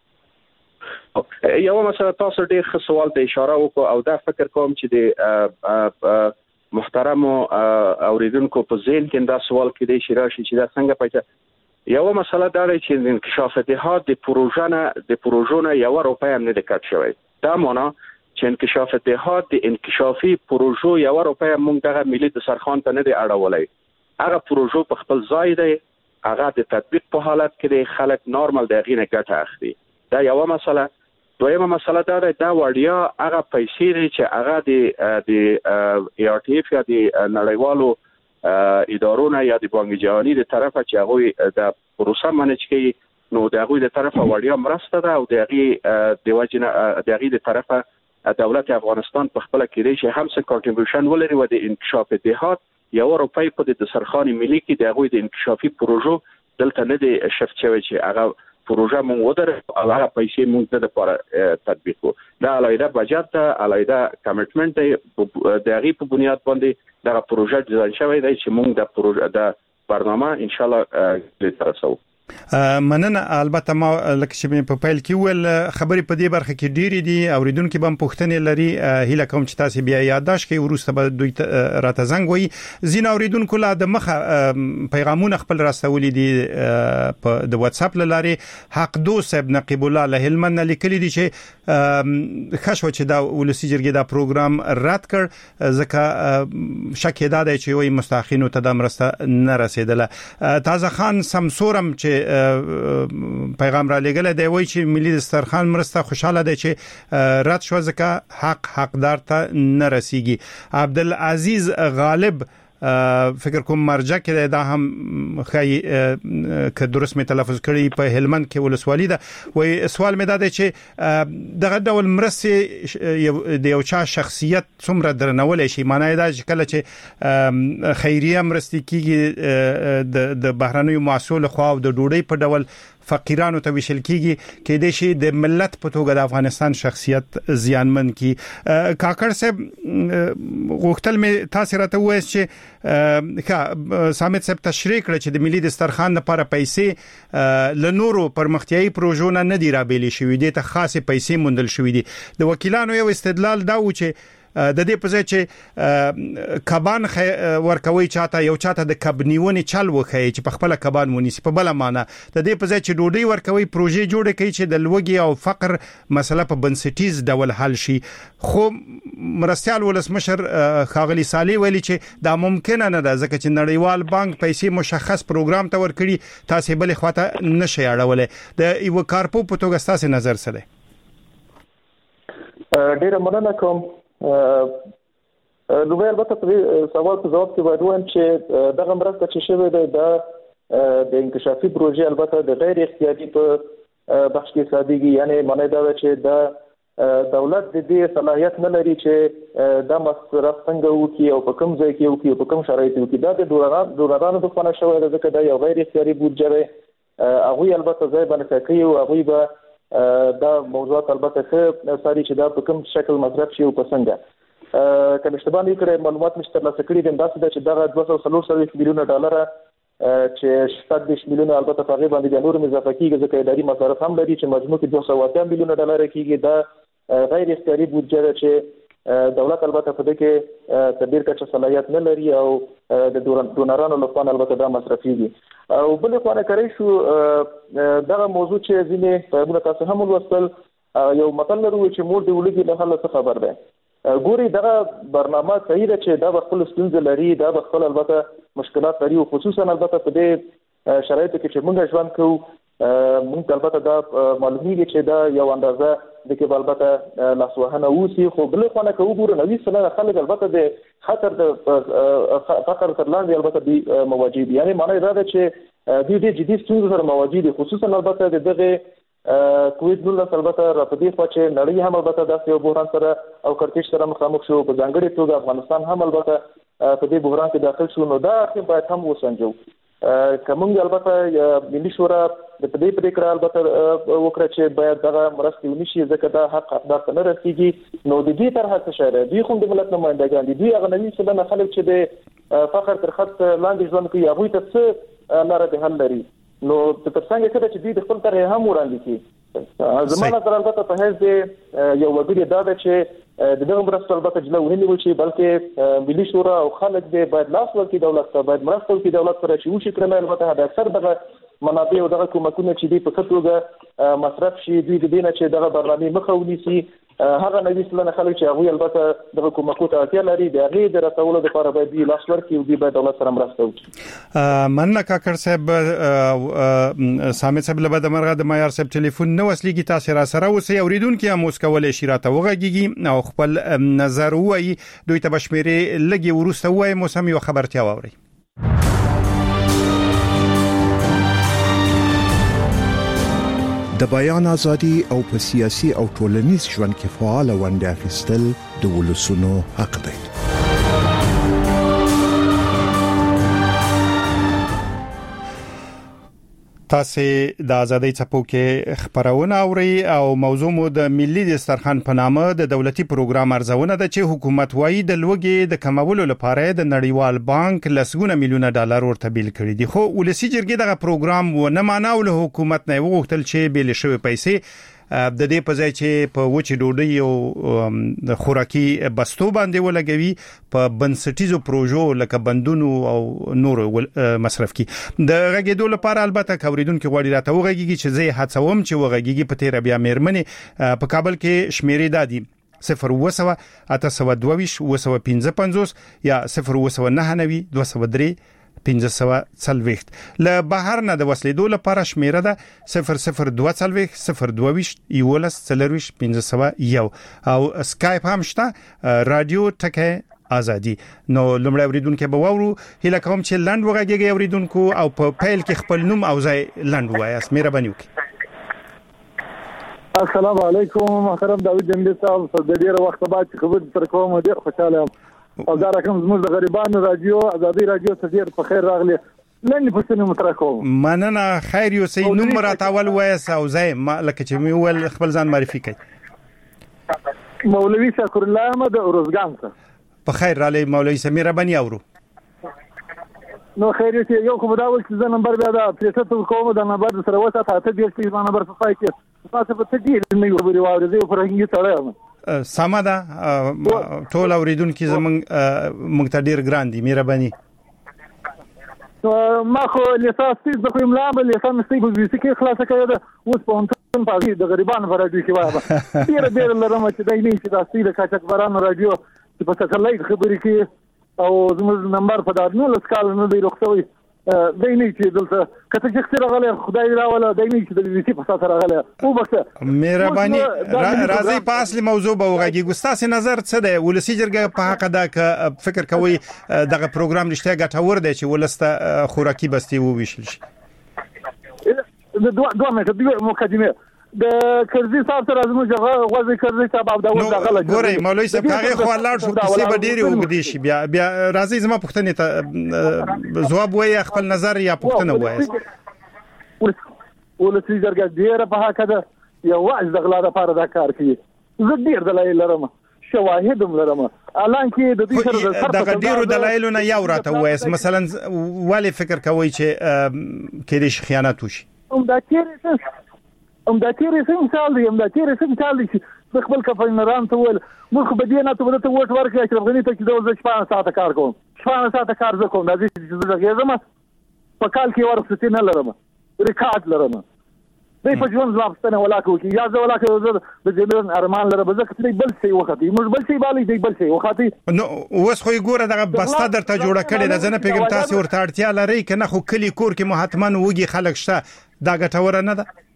S8: یو مسله تاسو ډیر ښه سوال ته اشاره وکړو او دا فکر کوم چې د محترم اوریدونکو په ذهن کې دا سوال کې دی چې راشي چې دا څنګه پیدا. یو مسله دا دی چې د انکشاف دهات د پروژه نه د پروژو نه یو روپۍ هم نه کټ شوی. دا معنا چې انکشاف دهات د انکشافي پروژو یو روپۍ موږ دغه ملي دسترخوان ته نه دی اړولی. هغه پروژو په خپل ځای دی، هغه د تطبیق په حالت کې دی، خلک نارمل د هغې نه ګټه اخلي. دا یوه مسله. دویمه مسله دا ده دا وړیا هغه پیسې دي چې هغه د د ای آر ټی اف یا د نړیوالو ادارو نه یا د بانک جهانی د طرفه چې هغه د پروسه منیج کوي نو د هغه د طرفه وړیا مرسته ده او د هغه د وجنه د هغه د طرفه دولت افغانستان په خپل کې دی چې هم څه کنټریبیوشن ولري و د انکشاف دهات یو روپۍ په د دسترخوان ملي کې د هغه د انکشافي پروژو دلته نه دی شفت شوی چې هغه پروژه مونږ ودر او هغه پیسې مونږ ته لپاره تطبیق کو. دا علاوه بجټ ته علاوه کمټمنټ د هغه په بنیاد باندې دا پروژه ډیزاین شوی دی چې مونږ د پروژه د برنامه ان شاء الله ترسو.
S7: مننه. البته ما لکه چې په پیل کې ول خبرې په دې برخه کې ډېری دي اوریدونکو بم پوښتنې لري. هیله کوم چې تاسو بیا یادداشت کړئ ورسته به دوی راته زنګ وي. زین اوریدونکو لا د مخه پیغامونه خپل راستولې دي په د واتس اپ لارې. حق دوست ابن نقیب الله له هلمند لیکلي دي چې خښو چې دا ولسی جرګې دا پروګرام رد کړ ځکه شک دا دی چې وي مستحقینو ته د مرسته نه رسیدله. تازه خان سمسورم چې پیغام را لګل دی وای چې ملي دسترخوان مرسته خوشاله دی چې رد شو ځکه حق حقدار ته نه رسیږي. عبدالعزیز غالب فکر کوم مرجع کې دا هم خی ک درست می تلفظ کړی په هلمند کې ولسوالۍ ده. وای سوال مې دا دی چې دغه ډول مرسته د یو چا شخصیت څومره درنول شي. معنی دا چې کله چې خیریه مرستې کیږي د د بهرنیو محصول خو او د ډوډۍ په ډول فقیرانو ته وشل کیږي کې د شي د ملت په توګه د افغانستان شخصیت زیانمن کی. کاکړ صاحب غوښتل مې تاسو راته وایي چې کا سامت صاحب تشریح کړ چې د ملي دسترخوان لپاره پیسې ل نورو پرمختیايي پروژو نه دی رابېلې شوې دي ته خاصه پیسې موندل شوې دي. د وکیلانو یو استدلال دا و چې د دې په ځای چې کبان ورکوي چاته یو چاته د کبنیونی چل وخی چې په خپل کبان ونیسي په بل معنا د دې په ځای چې ډوډۍ ورکوي پروژې جوړه کوي چې د لوګي او فقر مسله په بنسټیز ډول حل شي. خو مرستيال ولسمشر خاغلی صالح ویلي چې دا ممکن نه ده ځکه چې نړیوال بانک پیسې مشخص پروګرام ته ورکړي تاسو بل خواته نشي اړولې. د یو کارپو په توګه تاسو نظر سره
S9: ډیره مننه کوم. نو البته په سوال په جواب کې وایو چې دغه مرسته چې شوی دی د د انکشافي پروژې البته د غیر اختیاري په بخش کې صادقي یعنی معنی دا چې د دولت د دې صلاحیت نه لري چې د مصرف څنګه وکي او په کوم ځای کې وکي او په کوم شرایطو کې دا د دولت دولتانو په خانه شوی دی ځکه دا یو غیر اختیاري بودجه دی. هغه البته ځای باندې کوي او هغه به دا موضوعات البته څه ساري چې دا په کوم شکل مصرف شي او په څنګه کله اشتباه نه کړی معلومات مشتر لاسه کړی د داسې چې دغه دوه سوه څلور میلیونه ډالر چې شپږ میلیونه البته په غیبه باندې نور اضافه کیږي ځکه اداري مصارف هم لري چې مجموع کې دوه سوه اتیا میلیونه ډالر کیږي. دا غیر اختیاري بودجه ده چې دولت البته په دې کې تدبیر کچه صلاحیت نه لري او د ډونرانو لپاره البته دا مصرفيږي. او بل خو نه کوي شو دغه موضوع چې ځینې په موږ تاسو هم ولوستل یو مطلب لرو چې مور دی ولګي له حل څه خبر ده. ګوري دغه برنامه صحیح ده چې دا خپل ستونزې لري دا خپل البته مشکلات لري او خصوصا البته په دې شرایطو کې چې موږ ژوند کوو موږ البته دا معلومیږي چې دا یو اندازه د کې البته لاسوهنه اوسي. خو بل خو نه کوو ګورو نوې سره خلک البته د خطر د فقر تر لاندې البته دی مواجه دي. یعنی معنی دا ده چې دوی د جدي ستونزو سره مواجه دي خصوصا البته د دغه کووډ نولس البته را په دې خوا چې نړۍ هم البته د یو بحران سره او کړکېچ سره مخامخ شو په ځانګړي توګه افغانستان هم البته په دې بحران کې داخل شو. نو دا باید هم وسنجو. کومه البته ملي شورا د دې پریکړه البته وکړه چې باید دغه مرستې ونشي ځکه دا حق حقدار ته نه رسیږي. نو د دې طرح څه شری دوی خو د ملت نمائندګان دي دوی هغه نوي سلنه خلک چې د فقر تر خط لاندې ژوند کوي هغه ته څه لاره د حل لري. نو تر څنګه کده چې دوی د خپل طرح هم وړاندې کړي زمونه تر البته په هیڅ د یو وګړي دا ده چې د دغه مرستو البته جلا ونیول شي بلکې ملي شورا او خلک به باید لاس ورکړي دولت ته باید مرسته وکړي دولت سره چې وشي کړنه البته د اکثر دغه منابع او دغه کومکونه چې دی په کتوګه مصرف شي دوی د دینه چې دغه برنامه مخه ونیسي هغه نوې سلنه خلک چې هغه البته دغه کومکو ته اړتیا لري د هغه د رسولو لپاره باید دی لاس ورکړي او دی باید دولت سره مرسته وکړي.
S7: مننه کاکړ صاحب. سامت صاحب له د مرغه د معیار صاحب ټلیفون نو وسلیږي تاسو را سره اوسئ اوریدونکو هم اوس کولای شي راته وغږیږي او خپل نظر وایي دوی ته بشمیرې لګي ورسته وایي موسم یو خبرتیا ووري.
S5: د بیان ازادي او په سیاسي او ټولنیز ژوند کې فعال ونډه اخیستل د ولسونو حق دی.
S7: تاسو د ازادۍ څپو کې خبرونه اوري او موضوع مو د ملي دسترخوان په نامه د دولتي پروګرام ارزونه ده چې حکومت وايي د لوګي د کمولو لپاره د نړیوال بانک لسګونه میلیونه ډالر ورته بیل کړي دي، خو ولسی جرګې دغه پروګرام و نه ماناو له حکومت نه وغوښتل چې بیل شوی پیسې د دې په ځای چې په وچې ډوډۍ او د خوراکي بستو باندې ولګوي په بنسټیزو پروژو لکه بندونو او نور مصرف کی د غږیدو لپاره البته کوریدونکو غوړي راته وغږیږي چې زه هڅوم چې وغږیږي په تیر بیا مېرمنې په کابل کې شمیرې دادي صفر وسوه اته سوه دوه وسوه پنځه پنځوس یا صفر وسوه نه نوي دوه سوه درې پنځه سوه څلوېښت له بهر نه د وسلیدو لپاره شمیره ده صفر صفر دوه څلوېښت صفر دوه یولس څلوېښت پنځه سوه یو او سکایپ هم شته رادیو ټکه ازادي. نو لومړی اوریدونکو به وورو هله کوم چې لند وغږیږي اوریدونکو او په پیل کې خپل نوم او ځای لند وایاست. مهرباني وکړئ.
S9: السلام علیکم محترم داوود جنبی صاحب، د ډیره وخت بعد چې خبرې سره کوم ډیر خوشاله یم او دا رقم زموږ د غریبانو رادیو ازادي رادیو ته ډیر په خیر راغلی. لنډ پوښتنه مطرح کوم. مننه.
S7: خیر یو سي نوم راتاول وایس او ځای لکه چې مې ول خپل ځان معرفي کړئ.
S9: مولوی شکر الله احمد روزګان څخه.
S7: په خیر را لې مولوی سمیر بني اورو.
S9: نو خیر یې یو کوم دا ول چې زه نمبر بیا دا پریسټ کوم دا نمبر سره وسه ته دې چې نمبر په پای کې تاسو په دې نه یو خبري واورې زه پر هغه تړم.
S7: سما ده ټول اوریدونکو زمونږ مونږ ته ډیر ګران دي. مهرباني.
S9: ما خو لیسانس د کوم لامل لیسانس په ویسي کې خلاصه کړې ده اوس په انټرن په د غریبانو پر راډیو کې وایي ډیر ډیر لرم چې دای نه چې تاسو د کاچکبرانو راډیو چې په څکلای خبرې کې او زموږ نمبر په دارنو لسکال نه دی رخصوي دای نه چې دلته کته چې څنګه غلې خدای راوله دای نه چې د ویسي په تاسو راغله او بس
S7: مهرباني راځي په اصلي موضوع به وغږی ګستاسي نظر څه دی ولسی جرګه په حق دا ک فکر کوي دغه پروګرام رښتیا ګټور دی چې ولسته خوراکي بستي وویشل شي.
S9: دوه دوه مې د مقدمه د کرزي صاحب سره زموږ غوږی کرزي صاحب دا ول دغه
S7: ګوري مولوی صاحب هغه خو لاړ شو کیسه به ډیره وګدي شي بیا بیا راځي زما پوښتنه ته جواب وایي خپل نظر یا پوښتنه وایي.
S9: ولسی جرګه ډیره په حق ده یو واځ دغلا د پاره دا کار کوي. زه ډیر دلایل لرم شواهد هم لرم الان کې د دې سره
S7: د ډیرو دلایلو نه یو راته وایي مثلا ولی فکر کوي چې کې دې خیانت وشي.
S9: هم دا کېږي ام دا تیرې څنګه مثال دی ام دا تیرې څنګه مثال دی چې خپل کفنران ته ول موږ په دې نه ته ولته وټ ورکړی چې افغاني ته چې د شپږ ساعته کار کوم شپږ ساعته کار وکوم دا چې زه غواړم په کال کې ورسته نه لرم ریکارډ لرم دې په ژوند ځوابستنه ولاکو کې یا زه ولاکو زه د جنرال ارمان لرم زه کله بل څه وختي موږ بل څه بالي دی بل څه وختي
S7: نو اوس خو ګوره دغه بسته درته جوړه کړي د زنه پیغام تاسو ورته اړتیا لري کنه خو کلی کور کې مهاتمن وږي خلک شته دا ګټور نه ده.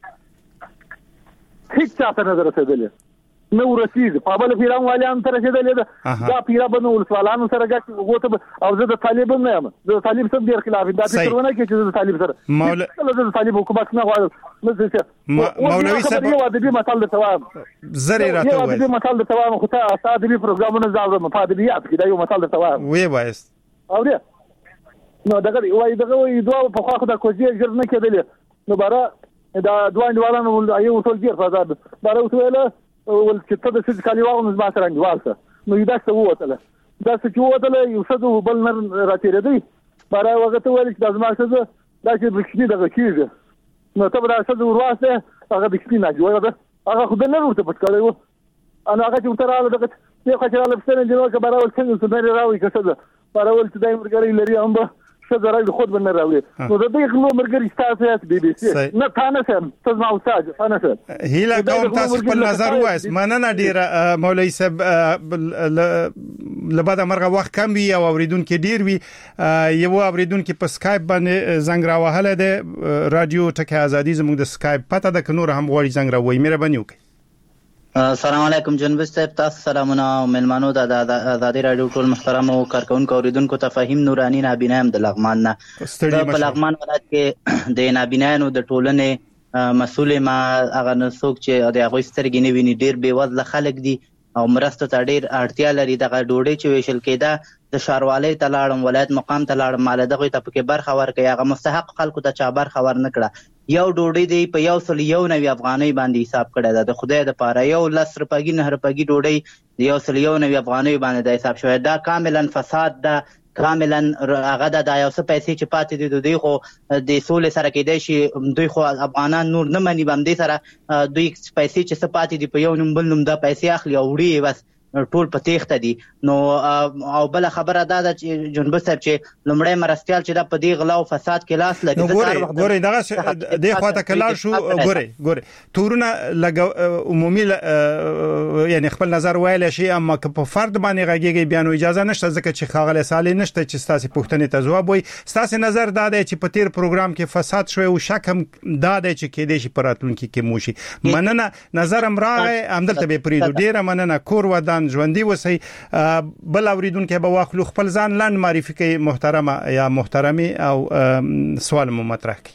S9: هیڅ چاته نه رسیدلې نو رسید په بل پیران والیان تر رسیدلې ده دا پیرا بنو ولسوالانو سره ګټ وګوته او زه د طالب نه یم د طالب سره ډیر خلاف دا فکرونه کې چې د طالب سره مولا د طالب حکومت نه غواړم
S7: مولوی صاحب
S9: یو ادبي مثال د ثواب
S7: زری راته وایي
S9: ادبي مثال د ثواب خو ته ادبي پروګرامونه زاوره مفادلیات کې دا یو مثال د ثواب
S7: وی وایست
S9: او دې نو دغه وای دغه وای دوه په خوا خو د کوجی جر نه کېدلې نو بارا دا دوه انډوالانو یو ټول ډیر فزاد بارا وسویله ول چې ته د څه کالي واغونې ما سره انډوالسه نو دا څه ووتله دا څه ووتله یو څه بل نر راتېره دی بارا وخت ول چې د ما څه دا چې بکشنی دغه کیږي نو ته به دا څه ورواسته هغه بکشنی نه جوړه هغه خو نه ورته پټ کړی و انا هغه چې تراله دغه یو خاطر له پسنه دی نو که بارا ول څنګه څه نه راوي کسه بارا ول چې دای مرګري لري هم څه درای خود بنه راوي نو د دې خلک مرګري ستاسو بي بي سي نه تاسو سم تاسو ما استاد تاسو
S7: هیله کوم تاسو خپل نظر وایس مننه ډیره مولوی صاحب لبدا مرغه وخت کم وی او اوریدونکو ډیر وی یو اوریدونکو په سکایپ باندې زنګ راوهله ده رادیو ټکه ازادي زموږ د سکایپ پته د کنور هم غوړي زنګ راوي مهرباني وکړئ.
S10: السلام علیکم جنبی صاحب تاسو سلامونه ملمنو د آزادی رادیو ټول محترم او کارکونکو اوریدونکو ته فهیم نورانی نابینا هم د لغمان نه د لغمان ولایت کې د نابینانو د ټولنې مسؤل ما هغه نسوک چې د هغه سترګې نه ویني ډیر بیوزله خلک دي او مرسته ته ډیر اړتیا لري دغه ډوډۍ چې ویشل کېده د شاروالۍ ته لاړم ولایت مقام ته لاړم مال دغه ته پکې برخه ورکړي هغه مستحق خلکو ته چا برخه ور نه کړه یو ډوډۍ دی په یو سل یو نوي افغانۍ باندې حساب کړی ده. د خدای د پاره یو لس روپۍ نه روپۍ ډوډۍ د یو سل یو نوي افغانۍ باندې د حساب شوی. دا کاملا فساد ده، کاملا هغه د یو څه پیسې چې پاتې دي د دوی خو د سولې سره کېدای شي دوی خو افغانان نور نه مني، باندې سره دوی پیسې چې څه پاتې دي په یو نوم بل نوم دا پیسې اخلي او وړي بس ټول په تیښته دي. نو او بل خبره دا ده چې جنبه صاحب چې لمړی مرستيال چې دا په دې غلا او فساد کې لاس لګي.
S7: ګوري ګوري دغه د خواته کلار شو. ګوري ګوري تورونه لګ عمومي یعنی خپل نظر وایل شي، اما که په فرد باندې غږیږي بیان اجازه نشته ځکه چې خاغله سالي نشته چې تاسو پوښتنې ته جواب وي. تاسو نظر دا دی چې په تیر پروګرام کې فساد شوی او شک هم دا دی چې کې دې شي پراتونکو کې موشي. مننه نظر امراغه همدلته به پریدو. ډیره مننه. کور ودان ژوندۍ وسی. بل اوریدونکو به واخلو خپل ځان لاند معرفي کوي محترمه یا محترمي او سوال مو مطرح کی.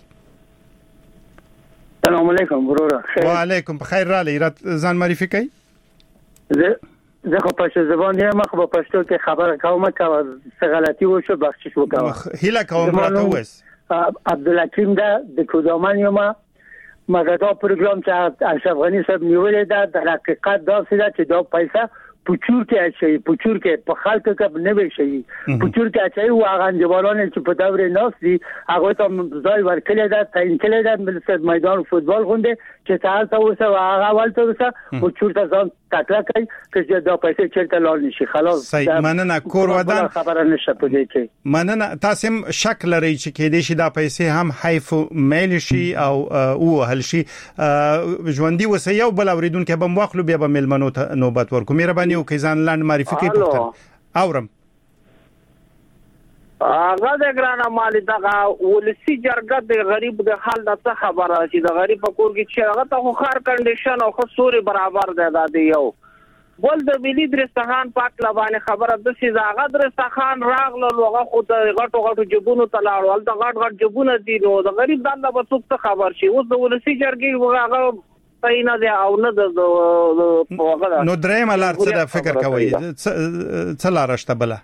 S11: السلام علیکم وروره.
S7: وعلیکم بخیر. را لې ځان معرفي کوي.
S11: زه زه خو پښتو زبان یم، خو په پښتو کې خبره کوم چې څه غلطي وشو بخښش وکړه.
S7: هیله کوم راته وس.
S11: عبدالحکیم ده د کودامان یم. مګر دا پروګرام چې اشرف غنی صاحب نیولې ده د حقیقت دا څه ده چې دا پیسې پچور کې اچي پچور کې په خلک کې نه وي شي پچور کې اچي او هغه انجوالان چې په دورې ناس دي هغه ته ځای ورکړي دا تعین کړي دا ملت میدان فوتبال غونډه چې تاسو ته وسه هغه ولته وسه پچور ته ځان تکړه کوي چې دا پیسې چیرته لاړ نشي. خلاص
S7: مننه. کور ودان
S11: خبره نشه پدې کې
S7: مننه. تاسو شک لري چې کې دې شي دا پیسې هم حیف میل شي او او هل شي. ژوندۍ وسه یو بل اوریدونکو به مخلو بیا به ملمنو ته نوبت ورکو. مهرباني او کیزان لاند معرفي کوي پښتون اورم.
S12: هغه د ګرانه مالي دغه ولسی جرګه د غریب د حال د څه خبره چې د غریب په کور کې چې هغه ته خو خار کنډیشن او خصوري برابر دی. دا دی یو بل د ملي درستخان پاک لبانه خبره د سي زاغه درستخان راغله لوغه خو د غټو غټو جبونو تلاړول د غټ غټ جبونه دي نو د غریب دنده به څوک خبر شي. اوس د ولسی جرګې هغه نه دی او نه د
S7: نو درېم لار څه د فکر کوي څه لار شته بل؟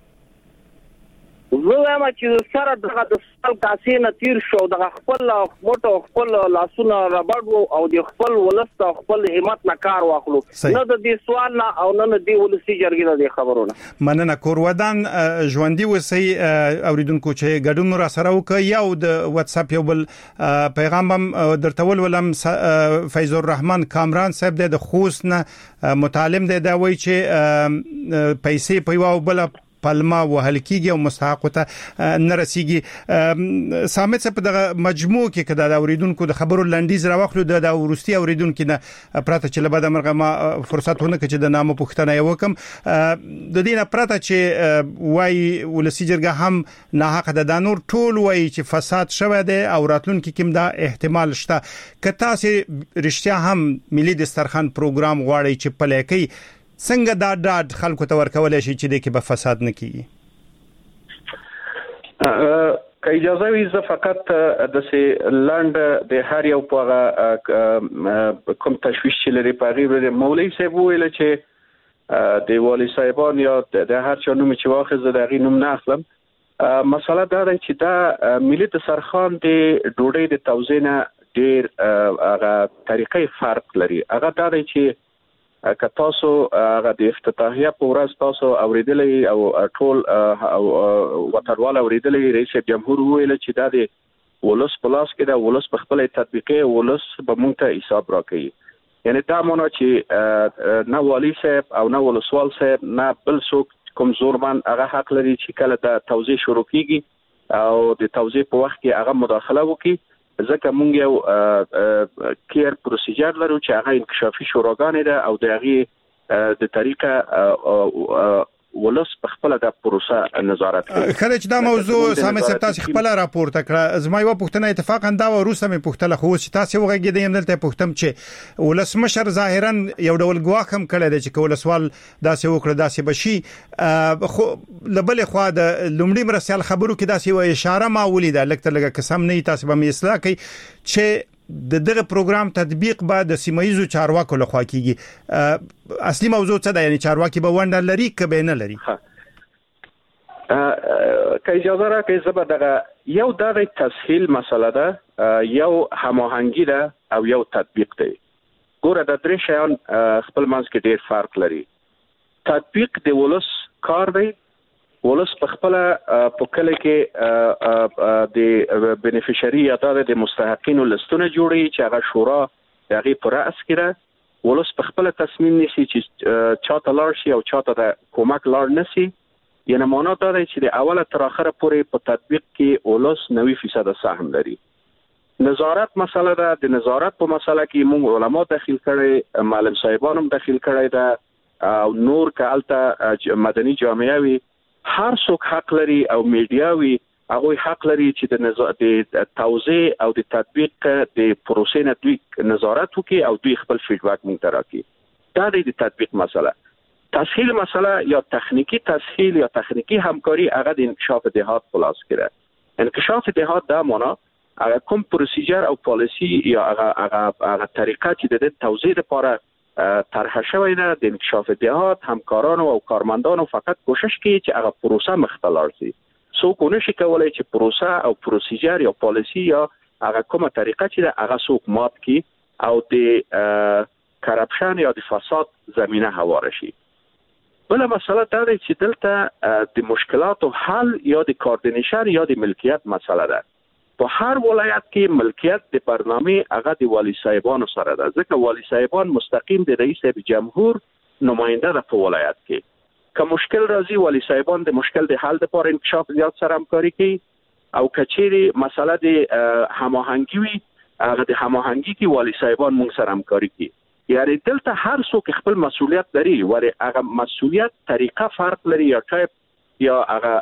S12: زه وایم چې سره دغه د سال کاسې نه تیر شو د خپل موټو خپل لاسونه ربړ او د خپل ولست خپل همت نه کار واخلو. نه د دې سوال نه او نه د ولسی جرګې نه د خبرونه.
S7: مننه. کور ودان ژوندۍ وسی اوریدونکو چې ګډون را سره وکي. یو د واتس اپ یو بل پیغام هم درتول ولم فیض الرحمن کامران صاحب د خوست نه متعلم دی دا وایي چې پیسې په یو بل پلمه وهل کیږي او مستحق ته نه رسیږي. سامت په دغه مجموع کې کدا د اوریدونکو د خبرو لنډیز راوخلو د ورستي اوریدونکو نه پراته چې لبا د مرغه ما فرصتونه کې چې د نامو پوښتنه یو کم د دینه پراته چې وای ولسی جرګه هم نه حق د دانور ټول وای چې فساد شوه دی او راتلونکو کې دا احتمال شته. کته سي رښتیا هم ملي دسترخوان پروګرام غواړي چې پلیکي څنګه دا ډاډ خلکو ته ورکول شي چې د کې به فساد نه کیږي؟
S8: که اجازه وي زه فقط د سي لاند د هر یو په کوم تشویش چې لري په غیبه مولوی صاحب ویل چې د والی صاحبان یا د هر چا نوم چې واخذ د غي نوم نه اخلم. مسله دا ده چې دا ملي دسترخوان د ډوډۍ د توزیع نه ډیر هغه طریقې فرق لري. هغه دا دی چې که تاسو هغه د افتتاحیه په ورځ تاسو اوریدلې او ټول وطنوال اوریدلې رئیس جمهور ویل چې دا د ولس پلاس کې دا ولس په خپل تطبیقي ولس به مونږ ته حساب راکړي. یعنی دا مونږ چې نه والی صاحب او نه ولسوال صاحب نه بل څوک کوم زورمن هغه حق لري چې کله دا توزیع شروع کیږي او د توزیع په وخت کې هغه مداخله وکړي. ځکه مونږ یو کیر پروسیجر لرو چې هغه انکشافي شوراګانې ده او د هغه د طریقه ولس په خپل د پروسه نظارت کوي.
S7: کله چې دا موضوع سامي سپتا خپل راپورته کړه زما یو پښتنه اتفاقا دا وروسته مې پښتله خو چې تاسو وګورئ د دلته پښتم چې ولس مشر ظاهرا یو ډول ګواښ هم کړی دی چې کولسوال داسې وکړه داسې بشي خو لبل خو د لومړي مرسل خبرو کې داسې و اشاره ما ولیده لکه لکه قسم نه تاسو به مې اصلاح کوي چې د دغه پروګرام تطبیق بعد د سیمایزو چارواکو لخوا کیږي. اصلي موضوع څه ده؟ یعنی چارواکي به ونډه لري کبه نه لري؟
S8: که اجازه راکړئ زه به دغه یو دغه تسهیل مسله ده یو هماهنګي ده او یو تطبیق دی. ګوره د درې شیان خپل منځ کې ډیر فرق لري. تطبیق د ولس کار دی. ولس په خپل په کله کې د بینیفیشري یا د مستحقینو لستونه جوړي چې هغه شورا هغه پر راس کړه. ولس په خپل تصمیم نیسي چې چاته لاړ شي او چاته د کومک لاړ نشي. یعنی معنا دا دی چې د اوله تر اخره پورې په تطبیق کې ولس نوي فیصد سهم لري. نظارت مسله ده. د نظارت په مسله کې موږ علما داخل کړي، معلم صاحبانو داخل کړي ده او نور کالته مدني جامعه وي. هر څوک حق لري او میډیا وي هغه حق لري چې د نظارت د توزیع او د تطبیق د پروسې نه دوی نظارت وکړي او دوی خپل فیډباک مونږ ته راکړي. دا د تطبیق مسله. تسهیل مسله یا تخنیکی تسهیل یا تخنیکی همکاری هغه د انکشاف دهات خلاص کړه. انکشاف دهات دا معنا هغه کوم پروسیجر او پالیسی یا هغه هغه هغه طریقه چې د توزیع لپاره طرح شوی ده د انکشاف دهات همکارانو او کارمندانو فقط کوشش کوي چې هغه پروسه مختلار شي. څوک نشي کولای چې پروسه او پروسیجر یا پالیسی یا هغه کومه طریقه چې ده هغه څوک مات کی او د کرپشن یا د فساد زمینه هوار شي. بل مسله دا ده چې دلته د مشکلاتو حل یا د کوارډینیشن یا د ملکیت مسله ده. په هر ولایت کې ملکیت د برنامه هغه د والی صاحبانو سره ده، ځکه والی صاحبان مستقیم د رئیس جمهور نماینده ده په ولایت کې. که مشکل راځي والی صاحبان د مشکل د حل لپاره انکشاف زیات سره همکاري کوي او کچېری مسله د هماهنګي وي هغه د هماهنګي کې والی صاحبان موږ سره همکاري کوي. یعنی دلته هر څوک خپل مسؤلیت لري، ولی هغه مسؤلیت طریقه فرق لري یا ټایپ یا هغه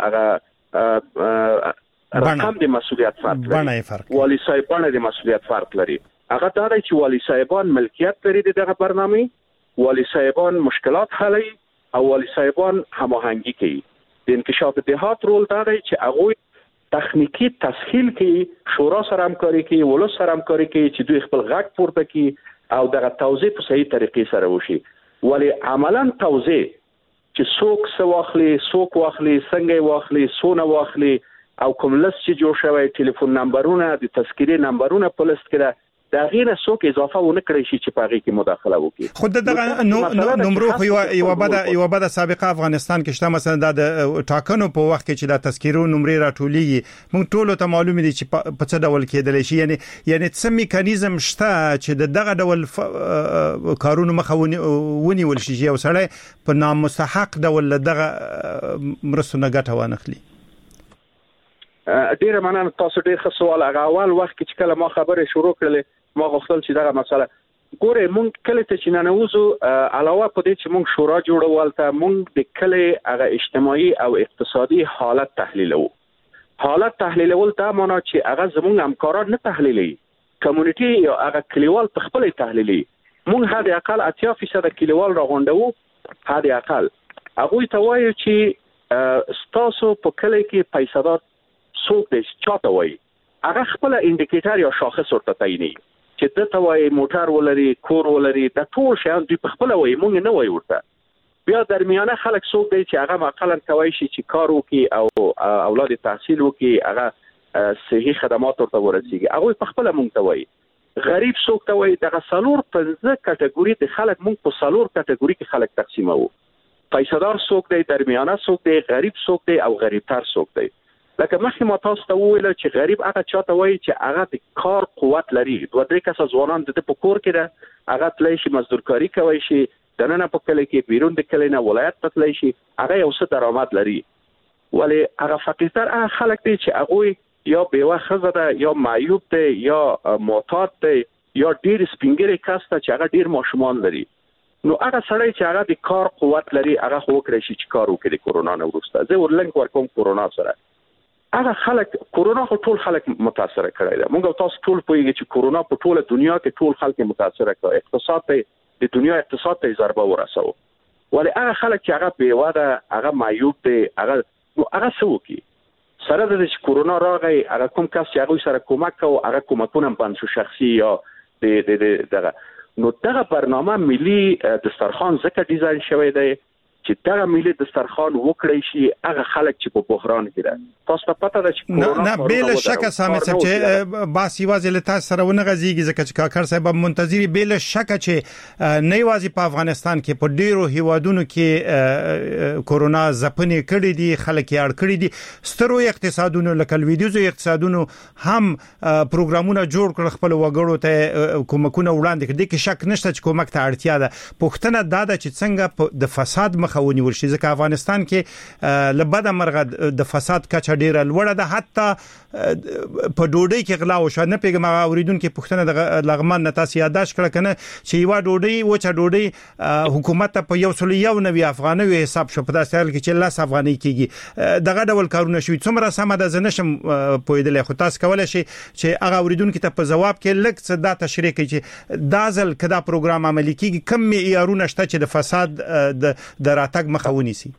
S8: هغه رقم د مسؤلیت فرق لري. والی صاحبان د مسؤلیت فرق لري. هغه دا دی چې والی صاحبان ملکیت لري دغه برنامه، والی صاحبان مشکلات حلوي او والی صاحبان هماهنګي کوي. د انکشاف دهات رول دا دی چې هغه تخنیکی تسهیل کوي، شورا سره همکاري کوي، ولس سره همکاري کوي چې دوی خپل غږ پورته کړي او دغه توزیع په صحیح طریقې سره وشي. ولی عملاً توزیع چې څوک څه واخلي، څوک واخلي، څنګه واخلي، څونه واخلي او کوم لست چې جوړ شوی ټلیفون نمبرونه د تذکیرې نمبرونه په لست کې دا غیر څوک اضافه ونه کړی شي چې پاږي کې مداخله وکړي.
S7: خود دغه نمبر خو یو بده یو بده سابقه افغانستان کې شته، مثلا د ټاکنو په وخت کې چې د تذکیرو نمبر راټولېږي موږ ټول ته معلوم دي چې په څه ډول کېدلی شي. یعنی یعنی څه میکانیزم شته چې دغه ډول کارونو مخه ونیول شي او سړی په نامستحق ډول دغه مرستو نه ګټه وانخلي.
S8: ډیره مننه، تاسو ډیر ښه سوال. هغه اول وخت کې چې کله ما خبره شروع کړلې ما غوښتل چې دغه مسله ګوره مونږ کله ته چې ننوزو علاوه په دې چې مونږ شورا جوړول ته مونږ د کله هغه اجتماعي او اقتصادي حالت تحلیلو. حالت تحلیلول دا معنی چې هغه زمونږ همکاران نه تحلیلي، کمیونټي یا هغه کلیوال په خپل تحلیلي. مونږ هدا اقل اتیا فیصد کلیوال راغونډو، هدا اقل هغه ته وایي چې ستاسو په کله کې پیسادات څوک دی چاته وایي هغه خپل انډیکیټر یا شاخص ورته تعیني چې د ته وایي موټر ولري، کور ولري، د ټول شیان دوی په خپل وایي، مونږ نه وایي ورته. بیا درمیانه خلک څوک دی چې هغه مثلا کوي شي چې کار وکي او اولاد تحصیل وکي، هغه صحیح خدمات ورته ورسیږي، هغه په خپل مونږ ته وایي. غریب څوک ته وایي. دغه سلور پنځه کټګوري د خلک مونږ په سلور کټګوري کې خلک تقسیمو. پیسادار څوک دی، درمیانه څوک دی، غریب څوک دی او غریبتر څوک دی. لکه مخکې ما تاسو ته وویل چې غریب هغه چاته وایي چې هغه د کار قوت لري. دوه درې کسه ځوانان د په کور کې ده، هغه تللی شي مزدورکاري کوي شي، دننه په کلی کې بیرون د کلی نه ولایت ته تللی شي، هغه یو څه درآمد لري. ولی هغه فقیرتر هغه خلک دي چې هغه یا بیوه ښځه ده یا معیوب دی یا معتاد دی یا ډیر سپینګری کس ته چې هغه ډیر ماشومان لري. نو هغه سړی چې هغه د کار قوت لري هغه خو وکړي شي چې کار وکړي. کورونا نه وروسته زه ورلنګ ورکوم کورونا سره هغه خلک کورونا خو ټول خلک متاثر کړی دی. موږ تاسو ټول پوهیږئ چې کورونا په ټوله دنیا کې ټول خلک متاثر کړ، اقتصاد ته د دنیا اقتصاد ته ضربه ورسو. ولی هغه خلک چې هغه بیوه ده، هغه معیوب دی، هغه نو هغه څه وکړي؟ سره د چې کورونا راغی هغه کوم کس چې هغه سره کومک کوي هغه کومکونه بند شو شخصي یا د د دغه. نو دغه برنامه ملي دسترخوان ځکه ډیزاین شوی دی چې دغه ملي دسترخوان وکړی شي هغه خلک چې په بحران کې ده. تاسو ته پته ده چې
S7: کورونا نه بل شک سامي چې باس یوازې له تاسو سره ونه غزيږي ځکه چې کاکر صاحب منتظر بل شک چې نه یوازې په افغانستان کې په ډیرو هیوادونو کې کورونا ځپنې کړې دي، خلک یې اړ کړې دي. سترو اقتصادونو لکه لویدیزو اقتصادونو هم پروګرامونه جوړ کړ خپل وګړو ته کومکونه وړاندې کړي، کې شک نشته چې کومک ته اړتیا ده. پښتنه دا ده چې څنګه د فساد مخاوني ورشي، ځکه افغانستان کې لبد مرغه د فساد کچه ډیره لوړه ده، حتی په ډوډۍ کې غلا وشو. نه پیګم اوریدونکو پښتنه د لغمان نتاسي یاداش کړه کنه چې یو ډوډۍ وچه ډوډۍ حکومت په یو سل یو نوي افغاني حساب شو، په داسې حال کې چې لاس افغاني کیږي. دغه ډول کارونه شوي. څومره سم ده زنشم پویدل خو تاسو کولای شي چې هغه اوریدونکو ته په جواب کې لږ څه دا تشریح کوي چې دا ځل کدا پروګرام عملي کیږي کم معیارونه شته چې د فساد د د راتګ مخاوني سي.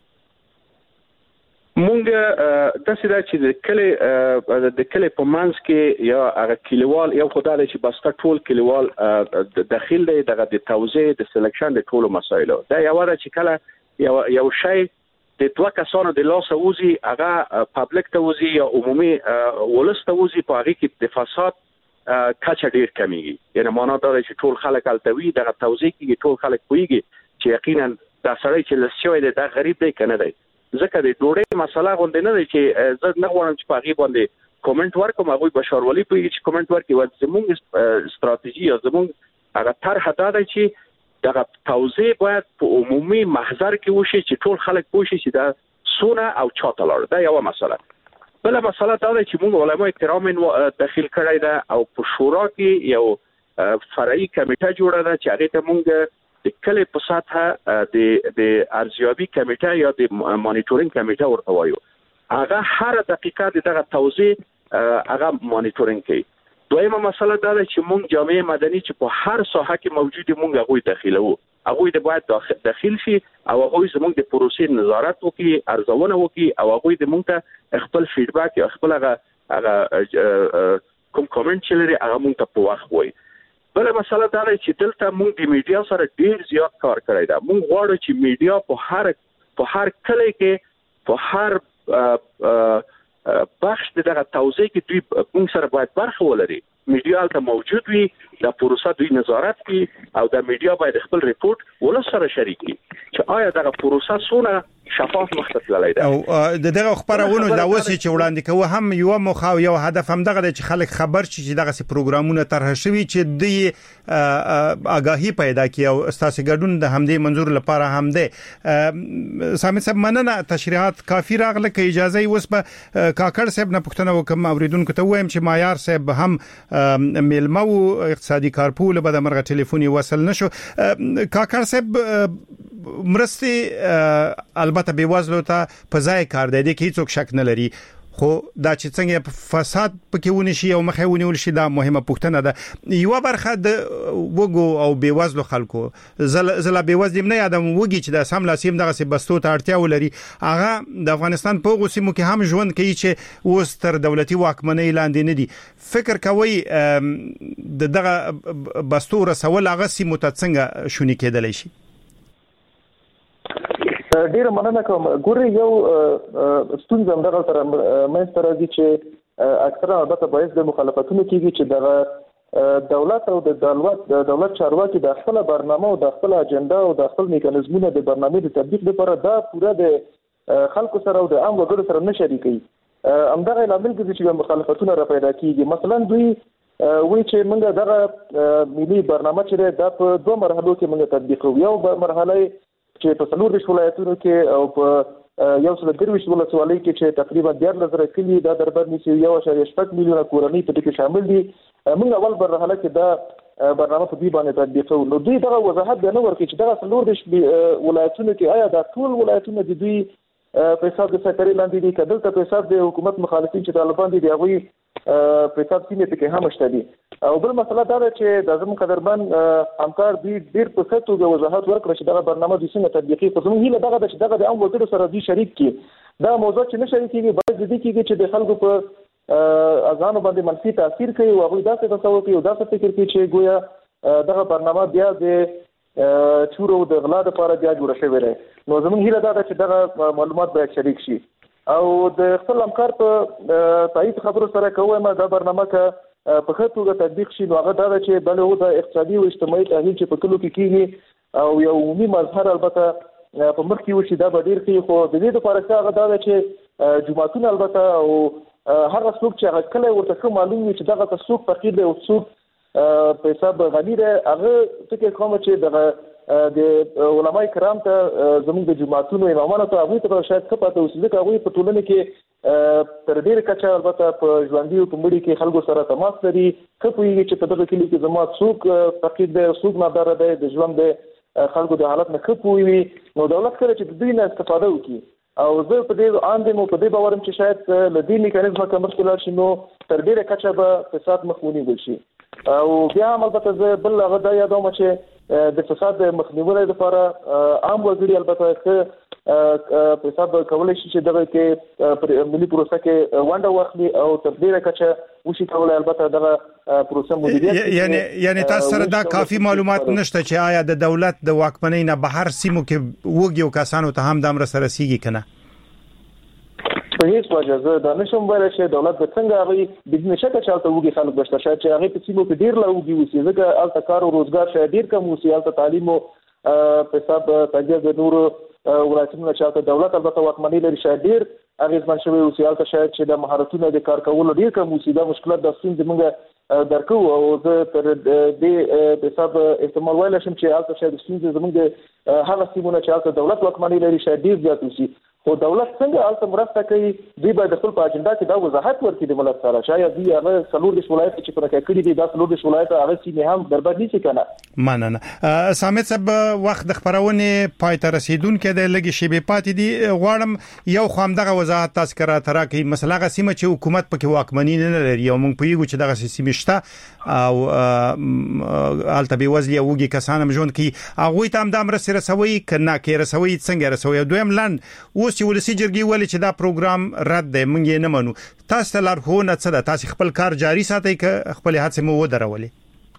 S8: مونږ د سیده چې د کلی د کلی په منځ کې یا هغه کلیوال یو خدای چې بسته ټول کلیوال داخل دی دغه د توزیع د سلیکشن د ټولو مسایلو دا یو دا چې کله یو یو شی د دوه کسانو د لاس اوزي هغه پابلیک ته اوزي یا عمومي ولست اوزي په هغه کې د فساد کچه ډیر کمیږي. یعنی معنا دا دی چې ټول خلک التوي دغه توزیع کې ټول خلک کوي چې یقینا دا سړی چې لسیوي دی دا غریب دی کنه دی. ځکه د ډوډۍ مسله غونډه نه دی چې زه نه غواړم چې په هغه باندې کومنټ ورکوم. هغه بشارولي په چې کومنټ ورکړي و زموږ ستراتیژي یا زموږ هغه طرح دا دی چې دغه توزیع باید په عمومي محضر کې وشي چې ټول خلک پوه شي چې دا سونه او چاته لاړ. دا یو مسله. بل مسله دا ده چې موږ علماء کرام داخل کړی ده او په شورا کې یو فرعي کمیټه جوړه ده چې هغه ته موږ د کلی په سطحه د د ارزیابي کمیټه یا د مانیټورینګ کمیټه ورته وایو. هغه هر دقیقه دغه توزیع هغه مانیټورینګ کوي. دویمه مسله دا ده چې موږ جامعه مدني چې په هر ساحه کې موجود موږ هغه داخلو هغه د باید داخل شي او هغه زموږ د پروسې نظارت وکړي، ارزونه وکړي او هغه د موږ ته خپل فیډباک یا خپل هغه کوم کومنټ چې لري هغه موږ ته په وخت وایي. بل مسله دا ده چې دلته موږ د میډیا سره ډیر زیات کار کړی دا. موږ غواړو چې میډیا په هر په هر کلی کې په هر بخش دغه توزیع کې دوی موږ سره باید برخه ولري. میډیا ته موجود وي، د پروسه دوی نظارت کوي او د میډیا باید خپل ریپورت ول سره شریک کړي چې آیا دغه پروسه څونه شفاف مخته تللی ده.
S7: او دغه خبرونه د اوسې چې وړاندې کوي هم یو مخاو یو هدف هم دغه چې خلک خبر شي چې دغه سي پروګرامونه طرح شوي چې د آگاهی پیدا کړي او اساسي ګډون د همدې منظور لپاره هم ده. سامي صاحب مننه، تشریحات کافي راغله. که اجازه یې وس به کاکړ صاحب نه پښتنه وکم اوریدونکو ته وایم چې معیار صاحب هم میلمو اقتصادي کارپول به د مرغه ټلیفوني وصل نشو. کاکړ صاحب مرستي البته بیوازلو ته په ځای کار دی کې هیڅ شک نه لري، خو دا چې څنګه فساد پکې ونی شي او مخه ونی ول شي دا مهمه پوښتنه ده. یو برخه د وګو او بیوازلو خلکو زل زل بیوازل نه یادم وګي چې د سم لاسیم دغه سي بستو ته اړتیا ولري. هغه د افغانستان په غوسیمو کې هم ژوند کوي چې اوس تر دولتي واکمنۍ لاندې نه دي. فکر کوي د دغه بستو رسول هغه سي متڅنګ شونی کېدلی شي.
S9: ډیر مننه کوم. ګوري یو ستونزه هم دغه سره مې سره دي چې اکثره البته باعث د مخالفتونو کېږي چې دغه دولت او د دولت د دولت چارواکي د خپل برنامه او د خپل اجنډا او د خپل میکانیزمونو د برنامې د تطبیق لپاره دا پوره د خلکو سره او د عام وګړو سره نه شریکي. همدغه لامل ګرځي چې مخالفتونه را پیدا کیږي. مثلا دوی وی چې موږ دغه ملي برنامه چې دا په دوه مرحلو کې موږ تطبیق کوو. یو مرحله چې په څلور ولایتونو کې او په یو څل درویش ولسوالۍ کې چې تقریبا دیارلس زره کلي دا دربر نیسي یو اشاریه شپږ میلیونه کورنۍ په دې کې شامل دي. موږ اول مرحله کې دا برنامه په دې باندې تطبیق کوو. نو دوی دغه وضاحت به نه ورکړي چې دغه څلور ولایتونو کې آیا دا ټول ولایتونه د دوی په حساب د سکري لاندې دي کدل ته په حساب د حکومت مخالفین چې طالبان دي هغه په حساب کې کې هم شته دي. او بل مسله دا ده چې د زموږ قدرمن همکار دوی ډیر په ستو د وضاحت ورکړي چې دغه برنامه د څنګه تطبیقي په زموږ هیله دغه چې دغه د عام وګړو سره دوی شریک کی. دا موضوع چې نه شریک کیږي باید د دې کېږي چې د خلکو په اذان باندې منفي تاثیر کوي او هغه داسې تصور کوي او داسې فکر کوي چې گویا دغه برنامه بیا د چورو د غلا لپاره بیا جوړ شوی دی. نو زموږ هیله دا ده چې دغه معلومات باید شریک شي او د خپل همکار په تایید خبرو سره کوم دا برنامه که په ښه توګه تطبیق شي نو هغه دا ده چې بل هو د اقتصادي او اجتماعي تحلیل چې په کلو کې کیږي او یو عمومي مظهر البته په مخ کې وشي دا به ډیر ښه خو د دې لپاره چې هغه دا ده چې جماعتونه البته او هغه څوک چې هغه کله ورته معلوم وي چې دغه څوک فقیر دی او څوک په حساب غنی دی هغه فکر کوم چې دغه د علماء کرام ته زموږ د جماعتونو امامانو ته هغوی ته شاید ښه پاته اوسي ځکه هغوی په ټولنه کې تر ډېرې کچه البته په ژوندي او په مړي کې خلکو سره تماس لري ښه پوهېږي چې په دغه کلي کې زما څوک فقیر دی څوک ناداره دی د ژوند د خلکو د حالت نه ښه پوهوي نو دولت کله چې د دوی نه استفاده وکړي او زه په دې آن دم او په دې باورم چې شاید له دې میکانیزمه که مخکې لاړ شي نو تر ډېره کچه به فساد مخ ونیول شي او بیا هم البته زه بل هغه دا یادوم چې د فساد د مخنیوي لپاره عام وګړي البته ښه په حساب کولی شي چې دغه کې ملي پروسه کې ونډه واخلي او تر ډېره کچه وشي کولی البته دغه پروسه مدیریت
S7: یعنی یعنی تاسو سره دا کافي معلومات نشته چې آیا د دولت د واکمنۍ نه بهر سیمو کې وګیو کسانو ته هم د امر سره رسیږي کنه
S9: په هیڅ وجه زه دا نشم ویلی چې دولت به څنګه هغوی بدون شکه چې هلته وږي خلک بشته شاید چې هغوی په سیمو کې ډېر لا وږي اوسي ځکه هلته کار او روزګار شاید ډېر کم اوسي هلته تعلیم او په حساب تجهیز د نورو ولایتونو چې هلته دولت البته واکمني لري شاید ډېر اغېزمن شوی اوسي هلته شاید چې د مهارتونو د کار کولو ډېر کم اوسي دا مشکلات دا ستونزې موږ درک کوو او زه تر دې په حساب احتمال ویلی شم چې هلته شاید ستونزې زموږ د هغه سیمونه چې هلته دولت واکمني لري شاید ډېر زیات اوسي خو دولت څنګه هلته مرسته کوي دوی باید خپل په اجنډا کې دا وضاحت ورکړي د ملت سره شاید دوی هغه څلور دېرش ولایت چې پرکه کړي دي دا څلور دېرش ولایت هغه سیمې هم برباد نیسي که نه
S7: مننه سامد صاحب وخت د خپرونې پای ته رسیدونکی دی لږې شیبې پاتې دي غواړم یو خو همدغه وضاحت تاسو که راته راکړئ مثلا هغه سیمه چې حکومت پکې واکمني نه لري او موږ پوهېږو چې دغسې سیمې شته او هلته بېوزلي او وږي کسان هم ژوند کوي هغوی ته هم دا مرستې رسوئ که نه که یې رسوئ څنګه یې رسوئ او دویم لنډ اوس چې ولسي جرګې ویلي چې دا پروګرام رد دی موږ یې نه منو تاسو ته لارښوونه څه ده تاسو خپل کار جاري ساتئ که خپلې هڅې مو ودرولې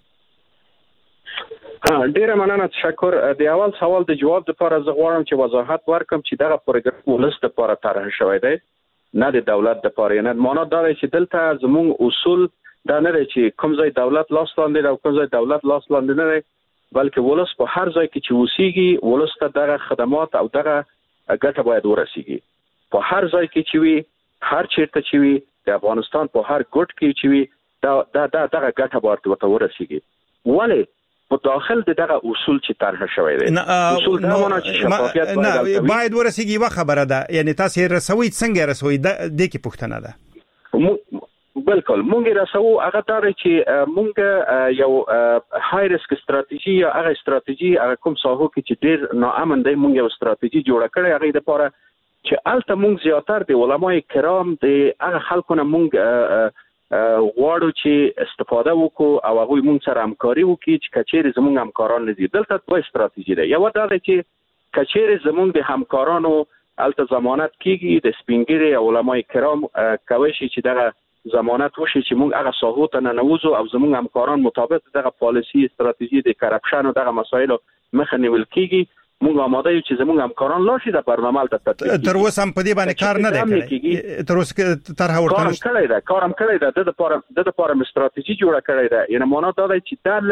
S8: ډیره مننه تشکر د اول سوال د جواب لپاره زه غواړم چې وضاحت ورکړم چې دغه پروګرام ولس لپاره طرح شوی دی نه د دولت لپاره نه معنا دا دی چې دلته زموږ اصول دا نه دی چې کوم ځای دولت لاس لاندې او کوم ځای دولت لاس لاندې نه دی بلکې ولس په هر ځای کې چې اوسېږي ولس ته دغه خدمات او دغه ګټه باید ورسیږي په هر ځای کې چې وي هر چیرته چې وي د افغانستان په هر ګوټ کې چې وي دا دا دغه ګټه باید ورته ورسیږي ولې په داخل دغه اصول چې طرح شوی دی اصول دا معنی چې شفافیت
S7: باید باید ورسیږي یوه خبره ده یعنی تاسو یې رسوئ څنګه رسوئ د کې پوښتنه ده
S8: بالکل مونږ رسو هغه دا چې مونږ یو های ریسک استراتیژي یا هغه استراتیژي هغه کوم ساحو کې چې ډیر ناامن دی مونږ یو استراتیژي جوړه کړې هغه د لپاره چې الته مونږ زیاتر د علماء کرام د هغه خلکو نه مونږ غواړو چې استفاده وکړو او هغه مونږ سره همکاري وکړي چې کچېرې زمونږ همکاران لدی دلته دوه استراتیژي ده یو دا چې کچېرې زمونږ د همکارانو الته ضمانت کیږي د سپینګری علماء کرام کوي چې دغه ضمانت وشي چې موږ هغه ساحو ته ننوځو او زموږ همکاران مطابق دغه پالیسي استراتیژي د کرپشن او دغه مسایلو مخه نیول کیږي موږ آماده یو چې زموږ همکاران لاشي د برنامه ته تطبیق
S7: تر اوسه هم په دې باندې کار نه دی کړی تر اوسه تر هغه
S8: ورته کار کړی دا کارم کړی دا د لپاره د لپاره استراتیژي جوړه کړی دا یعنی معنا دا دی چې دا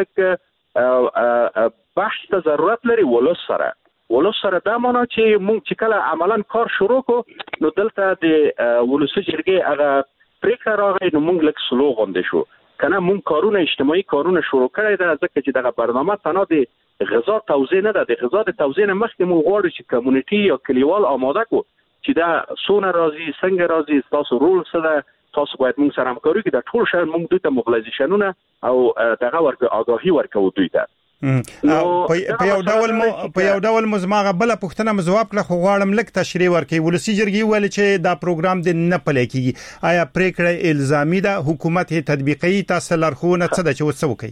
S8: لکه بحث ته ضرورت لري ولوس سره ولوس سره دا معنا چې موږ چې کله عملاً کار شروع کو نو دلته د ولوسي جرګې هغه پریکړه راغی نو موږ لکه سلو غونډه شو کنه موږ کارونه اجتماعي کارونه شروع کړی دا ځکه چې دغه برنامه تنها د غذا توزیع نه ده د غذا د توزیع نه مخکې موږ غواړو چې کمیونټي یا کلیوال آماده کو چې دا سونه راځي څنګه راځي تاسو رول څه ده تاسو باید موږ سره همکاري وکړو د ټول شهر موږ دوی ته موبلایزیشنونه او دغه ورکو آگاهي ورکو دوی ته
S7: په یو ډول مو په یو ډول مزماغه بل پښتنه مزواب کړه خو غواړم لک تشریح ورکړي ولسی جرګي ویل چې دا پروګرام د نه پلي کیږي آیا پریکړه الزامي ده حکومت یې تطبیقي تاسو لارښوونه څه ده چې وڅ وکړي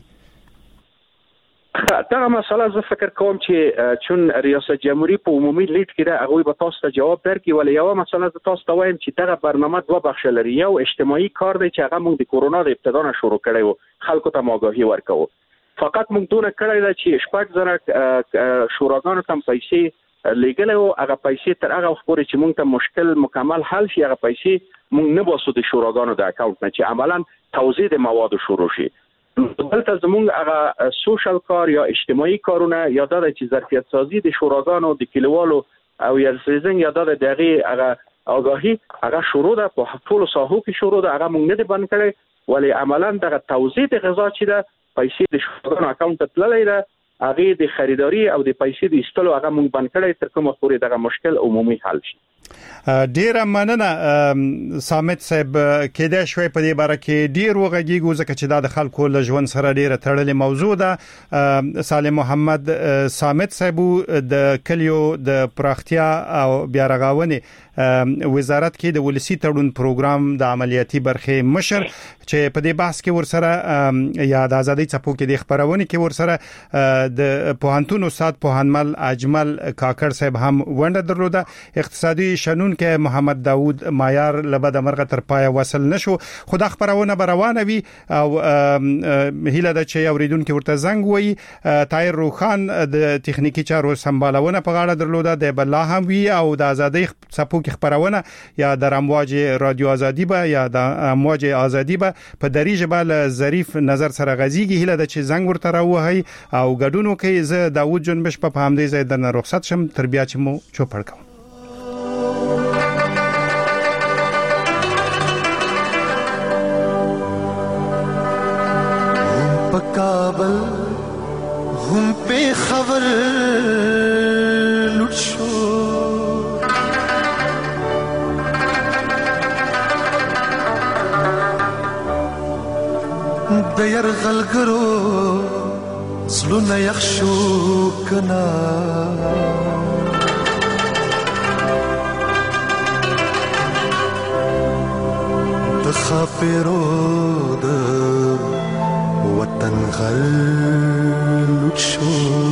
S8: دا مسله زه فکر کوم چې چون ریاست جمهوریت په عمومي لیډ کې دا هغه به تاسو ته جواب درکړي ولې یو مسله زه تاسو ته وایم چې دا برنامه دوه بخش لري یو اجتماعي کار دی چې هغه موږ د کورونا د ابتدا نه شروع کړی و خلکو ته آگاهي ورکوو فقط موږ دونه کړی دا چې شپږ زره شوراګانو ته پیسې لګلې او هغه پیسې تر هغه وخت پورې چې موږ ته مشکل مکمل حل شي هغه پیسې موږ نه باسو د شوراګانو د اکاونټ نه چې عملاً توزیع د موادو شروع شي. دلته زموږ هغه سوشل کار یا اجتماعي کارونه یا د چې ظرفیت سازي د شوراګانو د کلیوالو او یا سیزن یا د دغه هغه آگاهی هغه شروع ده په ټولو ساحو کې شروع ده هغه موږ نه دی بند کړی ولی عملاً دغه توزیع د غذا چې ده پیسې د شوراګانو اکاونټ ته تللی ده هغه د خریداري او د پیسې د ایستلو هغه موږ بند کړی تر کومه پورې دغه مشکل عمومي حل شي.
S7: ډیر مننه سامت صاحب کېدای شوی په دې باره کې ډیر وغږیږو ځکه چې دا د خلکو له ژوند سره ډیره تړلې موضوع ده. سالم محمد سامت صاحب د کلیو د پراختیا او بیا رغاونې وزارت کې د ولسی تړون پروګرام د عملیاتي برخې مشر چې په دې بحث کې ورسره یا د ازادي چپو کې د خبرونه کې ورسره د پوهنتون استاد پوهنمل اجمل کاکړ صاحب هم ونده درلوده. اقتصادي شنون کې محمد داوود مایار لبد مرغه تر پای وصل نشو خو د خبرونه روانه وي او هیله د چې اوریدونکو ورته زنګ وي. طاهر روخان د تخنیکی چارو سمبالونه په غاړه درلوده د بل هم وی او د ازادي چپو خبرونه یا د امواج رادیو ازادي به یا د امواج ازادي به په دری جبل ظریف نظر سره غزيږي هله د چې زنګ ورته راوهي او ګډونو کې ز داوود جنبش په همدې ځای د رخصت شم تربیه چې مو چوپړ کوم.
S13: کابل هم په خبر لټ شو د يرغلګرو زلونه يخشو کنا د خاپرو د وطن غل لټ شو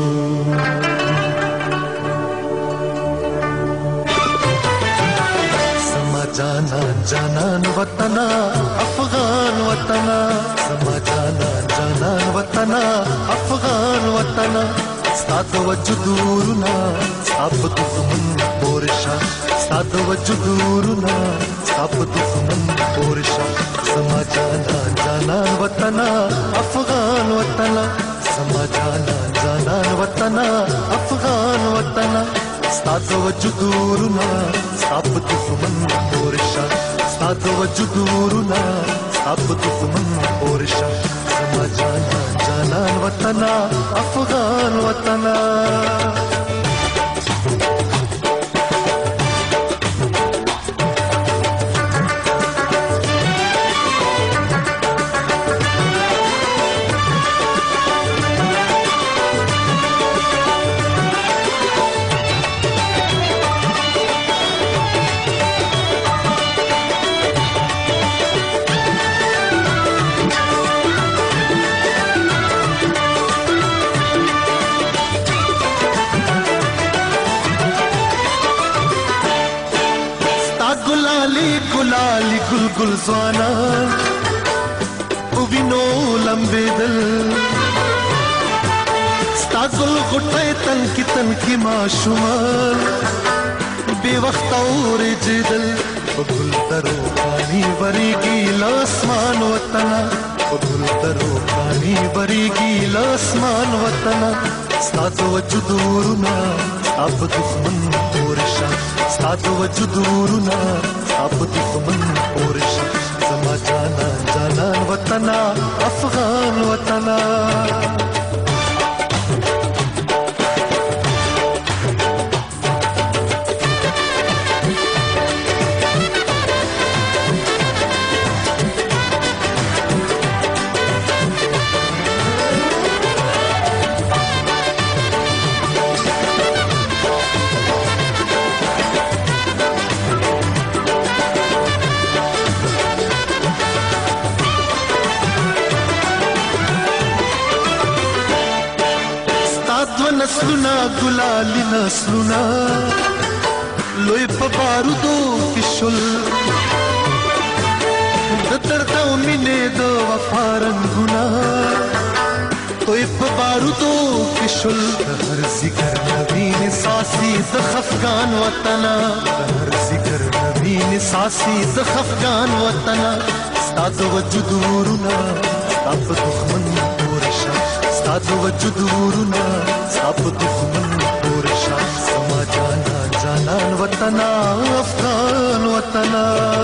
S13: سما جانا جانان وطن افغان وطن سما جانا جانان وطن افغان وطن ستاد وجودورنا سب دښمن پورشا ستاد وجودورنا سب دښمن پورشا سما جانا جانان وطن افغان وطن سما جانا جانان وطن افغان وطن ستاد وجودورنا سب دښمن پورشا ستاد وجودورنا سب دښمن پورشا سما جانا جانان وطن افغان وطن गुलाली गुल गुल ज़वाना उविनो लंबे दिल स्तागुल गुटे तन की तन की माशुमाल बेवक्त और जिदल गुल तरो पानी बरीगी लासमान वतना गुल तरो पानी बरीगी लासमान वतना स्ताद वजुदूरना अब दुश्मन पोरशा स्ताद वजुदूरना अब दुश्मन पोरशा समा जाना जानान वतना अफगान वतना नस्लुना गुलाली नस्लुना लोई पबारुदो किशुल दर्दा मिने दो वफारंगुना तोय بارودو کې شل هر ذکر نبی ساسي د خفقان وطن هر ذکر نبی ساسي د خفقان وطن ستاد وجود ورنا ستاد دښمن پورشا ستاد وجود ورنا ستاد دښمن پورشا سما جانا جانان وطن افغان وطن